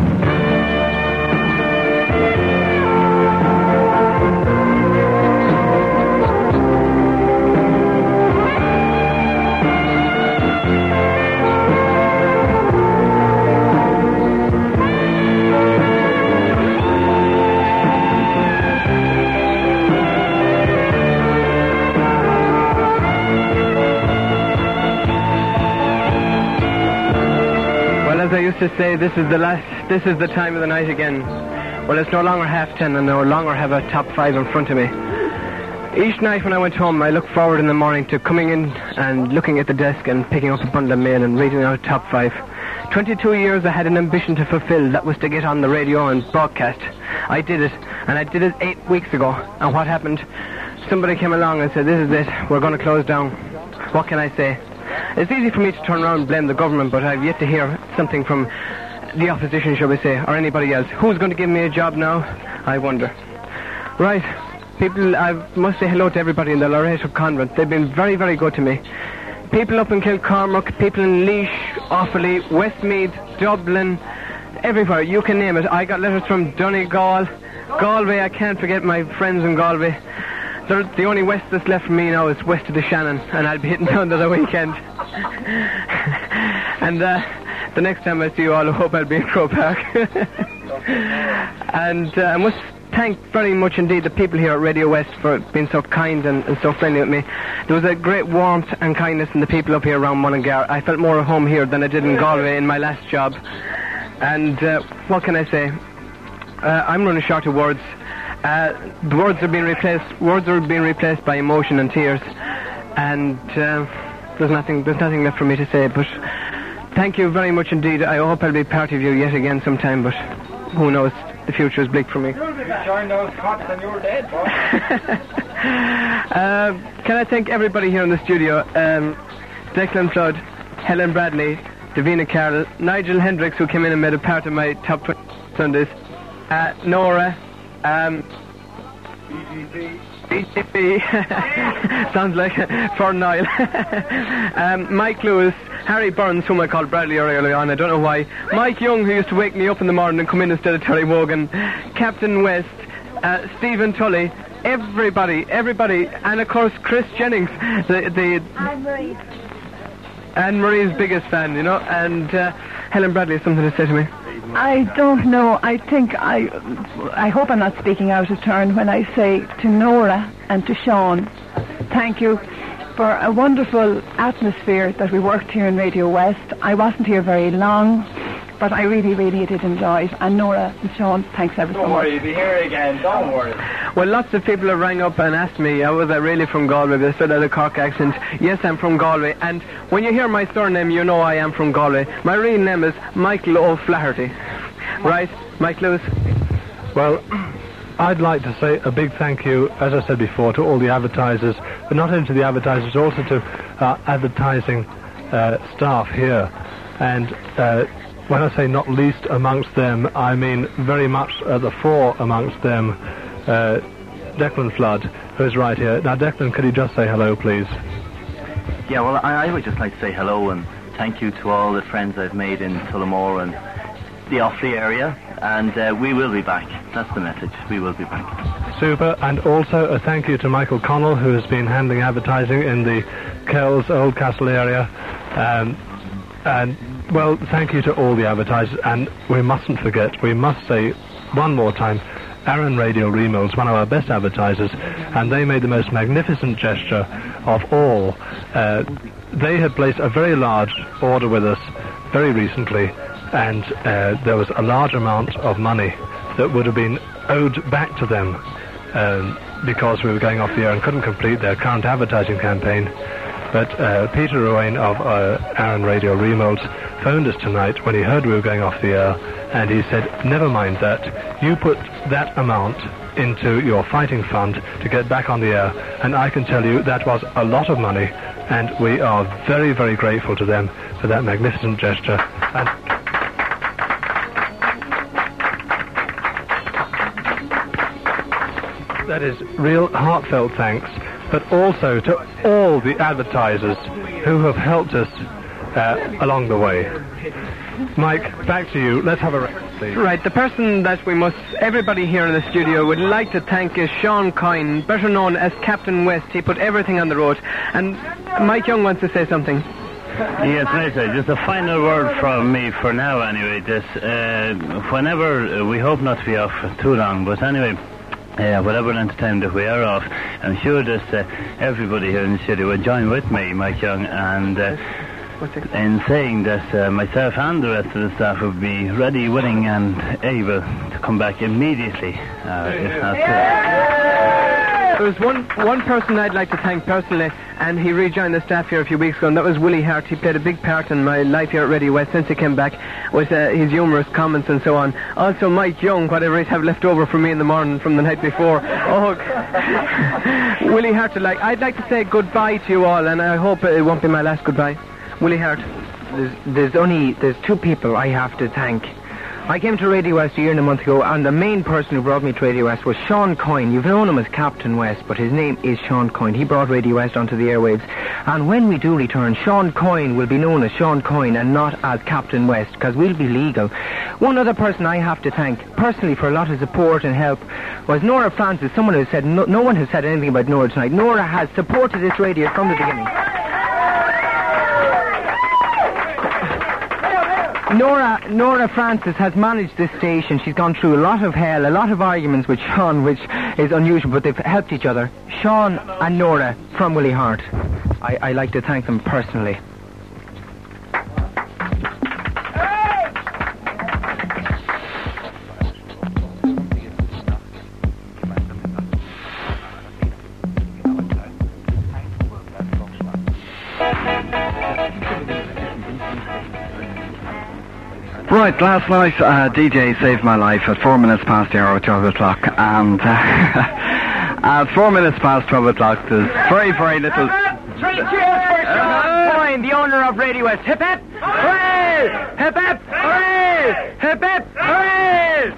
As I used to say, this is the last, this is the time of the night again. Well, it's no longer half ten and no longer have a top five in front of me. Each night when I went home, I looked forward in the morning to coming in and looking at the desk and picking up a bundle of mail and reading out top five. twenty-two years I had an ambition to fulfill, that was to get on the radio and broadcast. I did it, and I did it eight weeks ago. And what happened? Somebody came along and said, this is it, we're going to close down. What can I say? It's easy for me to turn around and blame the government, but I've yet to hear something from the opposition, shall we say, or anybody else. Who's going to give me a job now? I wonder. Right. People, I must say hello to everybody in the Loreto Convent. They've been very, very good to me. People up in Kilcormac, people in Laois, Offaly, Westmeath, Dublin, everywhere. You can name it. I got letters from Donegal, Galway. I can't forget my friends in Galway. They're, the only west that's left for me now is west of the Shannon, and I'll be hitting down to the weekend. And uh, the next time I see you all, I hope I'll be in Crow Park. And uh, I must thank very much indeed the people here at Radio West for being so kind and, and so friendly with me. There was a great warmth and kindness in the people up here around Mullingar. I felt more at home here than I did in Galway in my last job. And uh, what can I say? Uh, I'm running short of words. Uh, the words are being replaced. Words are being replaced by emotion and tears, and uh, there's nothing. There's nothing left for me to say. But thank you very much indeed. I hope I'll be part of you yet again sometime. But who knows? The future is bleak for me. You'll be behind those cots and you're dead, boy. uh, can I thank everybody here in the studio? Um, Declan Flood, Helen Bradley, Davina Carroll, Nigel Hendricks, who came in and made a part of my top twenty Sundays, uh, Nora. Um, B G P. Sounds like for Niall. um, Mike Lewis, Harry Burns, whom I called Bradley earlier on, I don't know why. Mike Young, who used to wake me up in the morning and come in instead of Terry Wogan. Captain West, uh, Stephen Tully, everybody, everybody, and of course Chris Jennings, the the Anne-Marie. Anne-Marie's biggest fan, you know, and uh, Helen Bradley has something to say to me. I don't know. I think I I hope I'm not speaking out of turn when I say to Nora and to Sean, thank you for a wonderful atmosphere that we worked here in Radio West. I wasn't here very long, but I really, really did enjoy it. And Nora and Sean, thanks ever so much. Don't worry, you'll be here again. Don't worry. Well, lots of people have rang up and asked me, oh, was I really from Galway? They said I had a Cork accent. Yes, I'm from Galway. And when you hear my surname, you know I am from Galway. My real name is Michael O'Flaherty. Right, Mike Lewis? Well, I'd like to say a big thank you, as I said before, to all the advertisers, but not only to the advertisers, also to our advertising uh, staff here. And uh, when I say not least amongst them, I mean very much at the fore amongst them, uh, Declan Flood, who is right here. Now, Declan, could you just say hello, please? Yeah, well, I, I would just like to say hello and thank you to all the friends I've made in Tullamore and the Offaly area, and uh, we will be back. That's the message. We will be back. Super, and also a thank you to Michael Connell, who has been handling advertising in the Kells Oldcastle area. Um, and, well, thank you to all the advertisers, and we mustn't forget, we must say one more time, Aaron Radio Remolds, one of our best advertisers, and they made the most magnificent gesture of all. Uh, they had placed a very large order with us very recently, and uh, there was a large amount of money that would have been owed back to them um, because we were going off the air and couldn't complete their current advertising campaign. But uh, Peter Owain of uh, Aaron Radio Remolds phoned us tonight when he heard we were going off the air, and he said, never mind that, you put that amount into your fighting fund to get back on the air, and I can tell you that was a lot of money, and we are very, very grateful to them for that magnificent gesture. And that is real heartfelt thanks, but also to all the advertisers who have helped us uh, along the way. Mike, back to you. Let's have a record, please. Right, the person that we must, everybody here in the studio would like to thank is Sean Coyne, better known as Captain West. He put everything on the road. And Mike Young wants to say something. Yes, Nathan, just a final word from me for now, anyway. This, uh, whenever, uh, we hope not to be off for too long, but anyway, Uh, whatever length of time that we are off, I'm sure that uh, everybody here in the city will join with me, Mike Young, and uh, in saying that uh, myself and the rest of the staff will be ready, willing, and able to come back immediately, uh, if not There was one one person I'd like to thank personally, and he rejoined the staff here a few weeks ago, and that was Willie Hart. He played a big part in my life here at Radio West since he came back, with uh, his humorous comments and so on. Also, Mike Young, whatever he'd have left over from me in the morning from the night before. Oh, Willie Hart, I'd like, I'd like to say goodbye to you all, and I hope it won't be my last goodbye. Willie Hart. There's, there's only, there's two people I have to thank. I came to Radio West a year and a month ago, and the main person who brought me to Radio West was Sean Coyne. You've known him as Captain West, but his name is Sean Coyne. He brought Radio West onto the airwaves. And when we do return, Sean Coyne will be known as Sean Coyne and not as Captain West, because we'll be legal. One other person I have to thank, personally, for a lot of support and help, was Nora Francis. Someone who said, no, no one has said anything about Nora tonight. Nora has supported this radio from the beginning. Nora Nora Francis has managed this station. She's gone through a lot of hell, a lot of arguments with Sean, which is unusual, but they've helped each other. Sean and Nora from Willie Hart. I, I like to thank them personally. Right, last night uh, D J saved my life at four minutes past the hour of twelve o'clock, and uh, at four minutes past twelve o'clock there's very, very little... Three cheers for Sean Coyne, the owner of Radio West. Hip hip! Hooray! Hip hip! Hooray! Hip hip! Hooray!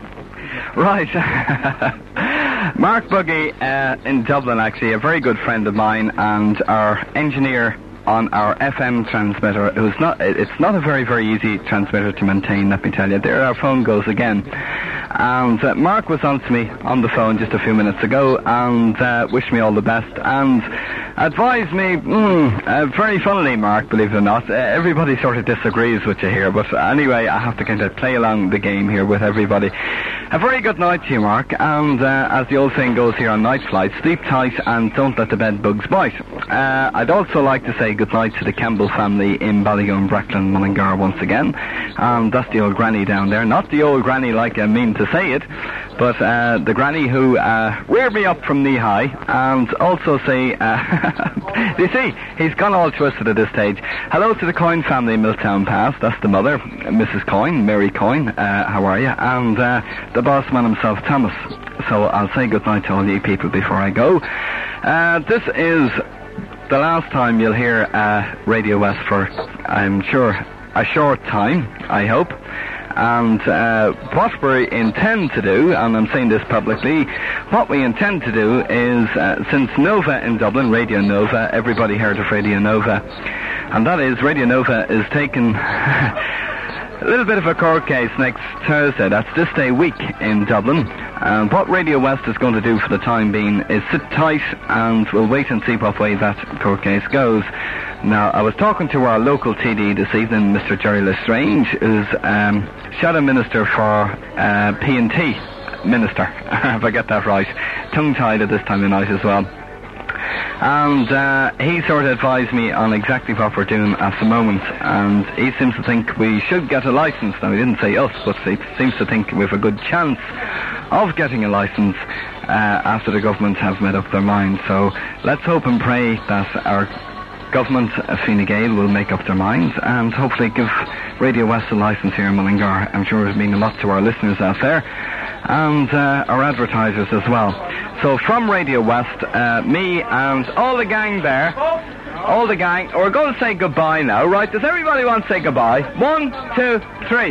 Right. Mark Buggy uh, in Dublin, actually, a very good friend of mine, and our engineer on our F M transmitter. It was not, it's not a very, very easy transmitter to maintain, let me tell you. There our phone goes again. And uh, Mark was on to me on the phone just a few minutes ago and uh, wished me all the best and advised me, mm, uh, very funnily, Mark, believe it or not, uh, everybody sort of disagrees with you here, but anyway, I have to kind of play along the game here with everybody. A very good night to you, Mark, and uh, as the old saying goes here on night flights, sleep tight and don't let the bed bugs bite. Uh, I'd also like to say good night to the Campbell family in Ballygoon, Brackland, Mullingar once again, and that's the old granny down there, not the old granny like I mean to say it, but uh, the granny who uh, reared me up from knee high, and also say, uh, you see, he's gone all twisted at this stage. Hello to the Coyne family in Milltown Pass, that's the mother, Missus Coyne, Mary Coyne, uh, how are you? And uh, the boss man himself, Thomas. So I'll say good night to all you people before I go. Uh, this is the last time you'll hear uh, Radio West for, I'm sure, a short time, I hope. And uh, what we intend to do, and I'm saying this publicly, what we intend to do is, uh, since Nova in Dublin, Radio Nova, everybody heard of Radio Nova, and that is, Radio Nova is taking... A little bit of a court case next Thursday. That's this day week in Dublin. And what Radio West is going to do for the time being is sit tight and we'll wait and see what way that court case goes. Now, I was talking to our local T D this evening, Mister Jerry Lestrange, who's um, Shadow Minister for uh, P and T Minister, if I get that right. Tongue-tied at this time of night as well. And uh, he sort of advised me on exactly what we're doing at the moment, and he seems to think we should get a licence. Now, he didn't say us, but he seems to think we have a good chance of getting a licence uh, after the government have made up their mind. So let's hope and pray that our government, uh, Fine Gael, will make up their minds and hopefully give Radio West a licence here in Mullingar. I'm sure it would mean a lot to our listeners out there and uh, our advertisers as well. So from Radio West, uh, me and all the gang there, all the gang, we're going to say goodbye now, right? Does everybody want to say goodbye? One, two, three.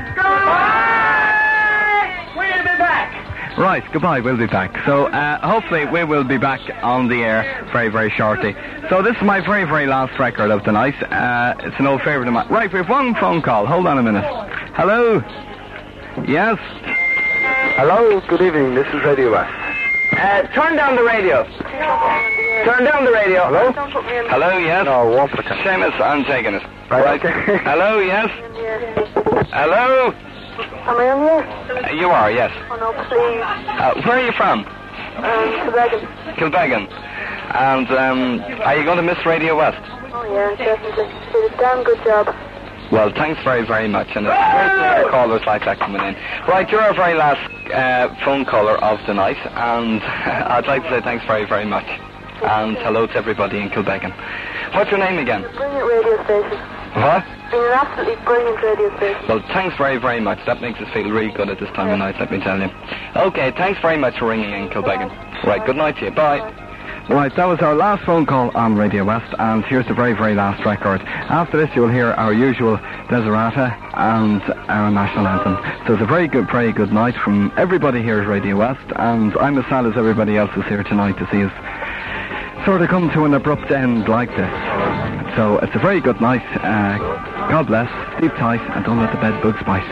Goodbye! We'll be back! Right, goodbye, we'll be back. So uh, hopefully we will be back on the air very, very shortly. So this is my very, very last record of the night. Uh, it's an old favourite of mine. Right, we have one phone call. Hold on a minute. Hello? Yes? Hello, good evening. This is Radio West. Uh, turn down the radio. Turn down the radio. Hello? Hello, yes? No, won't put it. Seamus, I'm taking it. Right, okay. Hello, yes? Hello? Am I on here? Uh, you are, yes. Oh no, please. Uh, where are you from? Um, Kilbeggan. Kilbeggan. And um, are you going to miss Radio West? Oh yeah, definitely. You did a damn good job. Well, thanks very, very much. And it's great to hear callers like that coming in. Right, you're our very last uh, phone caller of the night, and I'd like to say thanks very, very much. And hello to everybody in Kilbeggan. What's your name again? Brilliant radio station. What? Been an absolutely brilliant radio station. Well, thanks very, very much. That makes us feel really good at this time of night, let me tell you. Okay, thanks very much for ringing in, Kilbeggan. Right, good night to you. Bye. Right, that was our last phone call on Radio West, and here's the very, very last record. After this, you'll hear our usual Desiderata and our national anthem. So it's a very good, very good night from everybody here at Radio West, and I'm as sad as everybody else is here tonight to see us sort of come to an abrupt end like this. So it's a very good night. Uh, God bless, sleep tight, and don't let the bed bugs bite.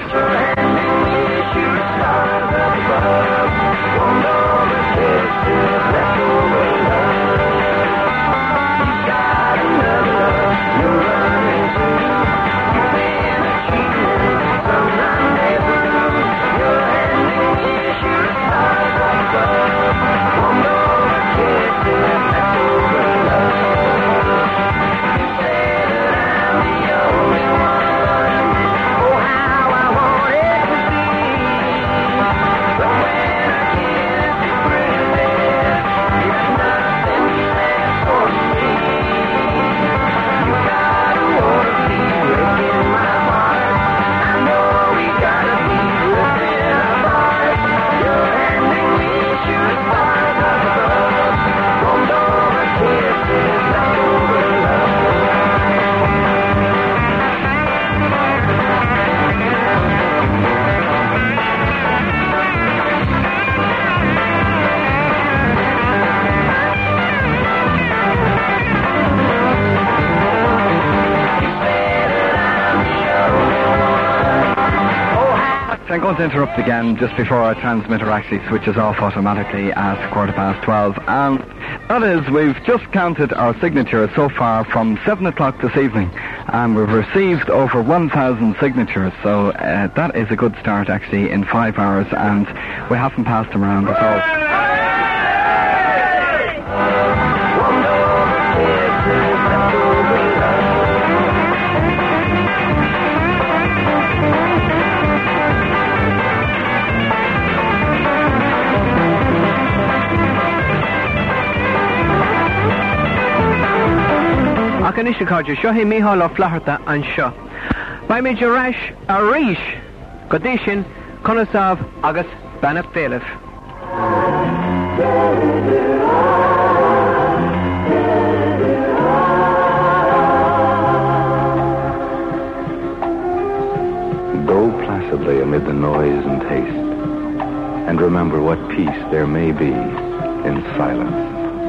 I'm going to interrupt again just before our transmitter actually switches off automatically at quarter past twelve. And that is, we've just counted our signatures so far from seven o'clock this evening, and we've received over one thousand signatures. So uh, that is a good start actually in five hours, and we haven't passed them around at all. Akanisha Kaja, Shohi Mihal of Flaherta and Shah. By Major Rash, Arish, Kodishin, Konosav, August, Banat Thalif. Go placidly amid the noise and haste, and remember what peace there may be in silence.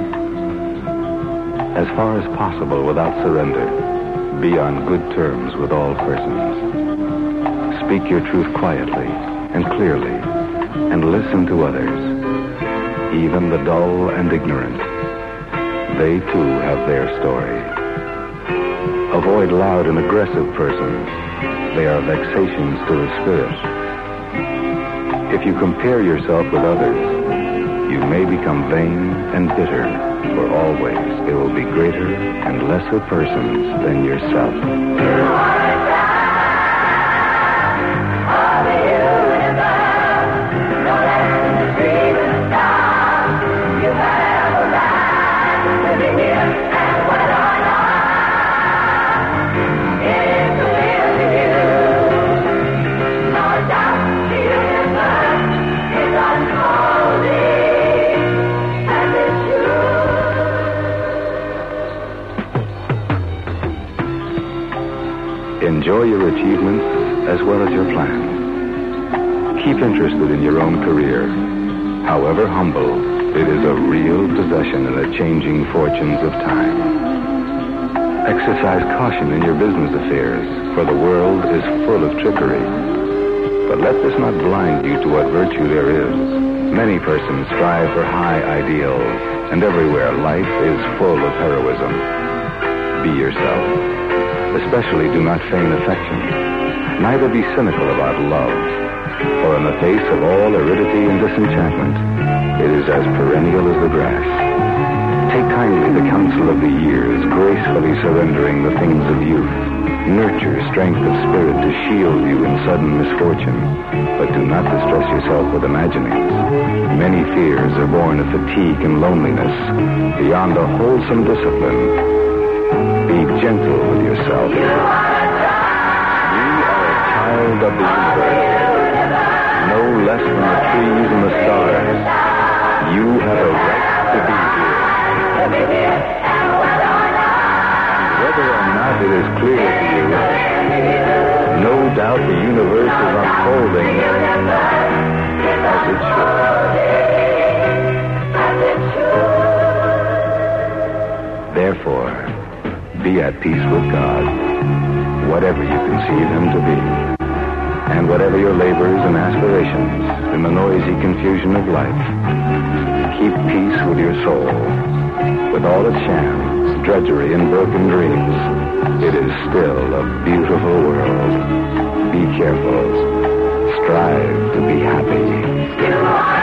As far as possible without surrender, be on good terms with all persons. Speak your truth quietly and clearly, and listen to others, even the dull and ignorant. They too have their story. Avoid loud and aggressive persons. They are vexations to the spirit. If you compare yourself with others, you may become vain and bitter, for always there will be greater and lesser persons than yourself. Enjoy your achievements as well as your plans. Keep interested in your own career. However humble, it is a real possession in the changing fortunes of time. Exercise caution in your business affairs, for the world is full of trickery. But let this not blind you to what virtue there is. Many persons strive for high ideals, and everywhere life is full of heroism. Be yourself. Especially do not feign affection. Neither be cynical about love, for in the face of all aridity and disenchantment, it is as perennial as the grass. Take kindly the counsel of the years, gracefully surrendering the things of youth. Nurture strength of spirit to shield you in sudden misfortune, but do not distress yourself with imaginings. Many fears are born of fatigue and loneliness, beyond a wholesome discipline. Be gentle with yourself. You are a child of the universe, no less than the trees and the stars. You have a right to be here. And whether or not it is clear to you, no doubt the universe is unfolding as it should. Therefore, be at peace with God, whatever you conceive Him to be, and whatever your labors and aspirations in the noisy confusion of life. Keep peace with your soul. With all its shams, drudgery, and broken dreams, it is still a beautiful world. Be careful. Strive to be happy.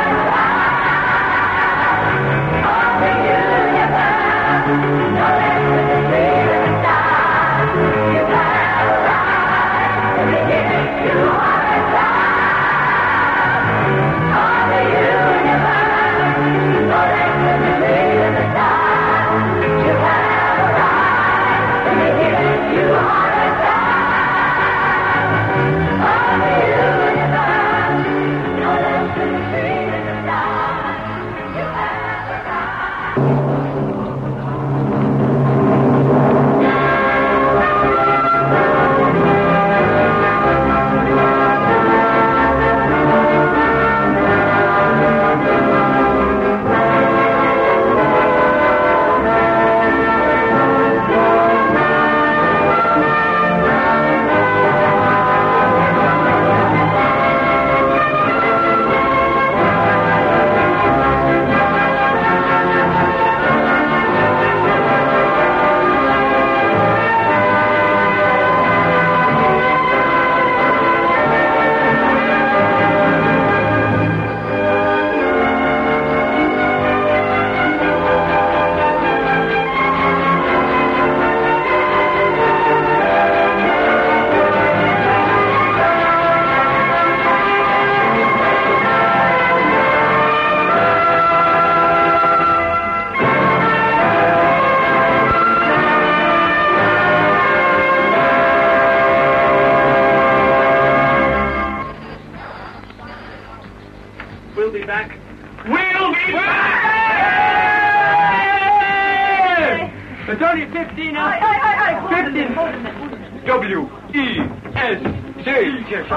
W E S J.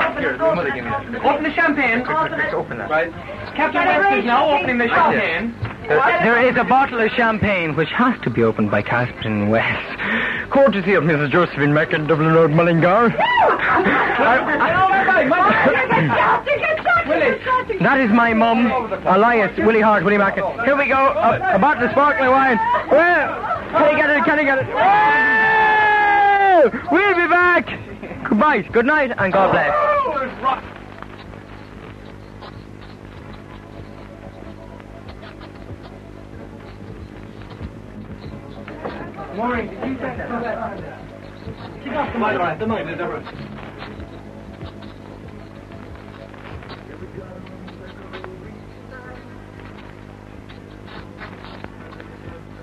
Open the champagne. Open that. Right. Captain West is now opening the champagne. There is a bottle of champagne which has to be opened by Captain West, courtesy of Missus Josephine Mack in Dublin Road, Mullingar. That is my mum, Elias, Willie Hart, Willie Macken. Here we go, a, a bottle of sparkling wine. Well, can I get it, can I get it? Oh! We'll be back. Goodbye, good night, and God bless. Maureen, did you say that? Keep off the mic, all right, the mic is different.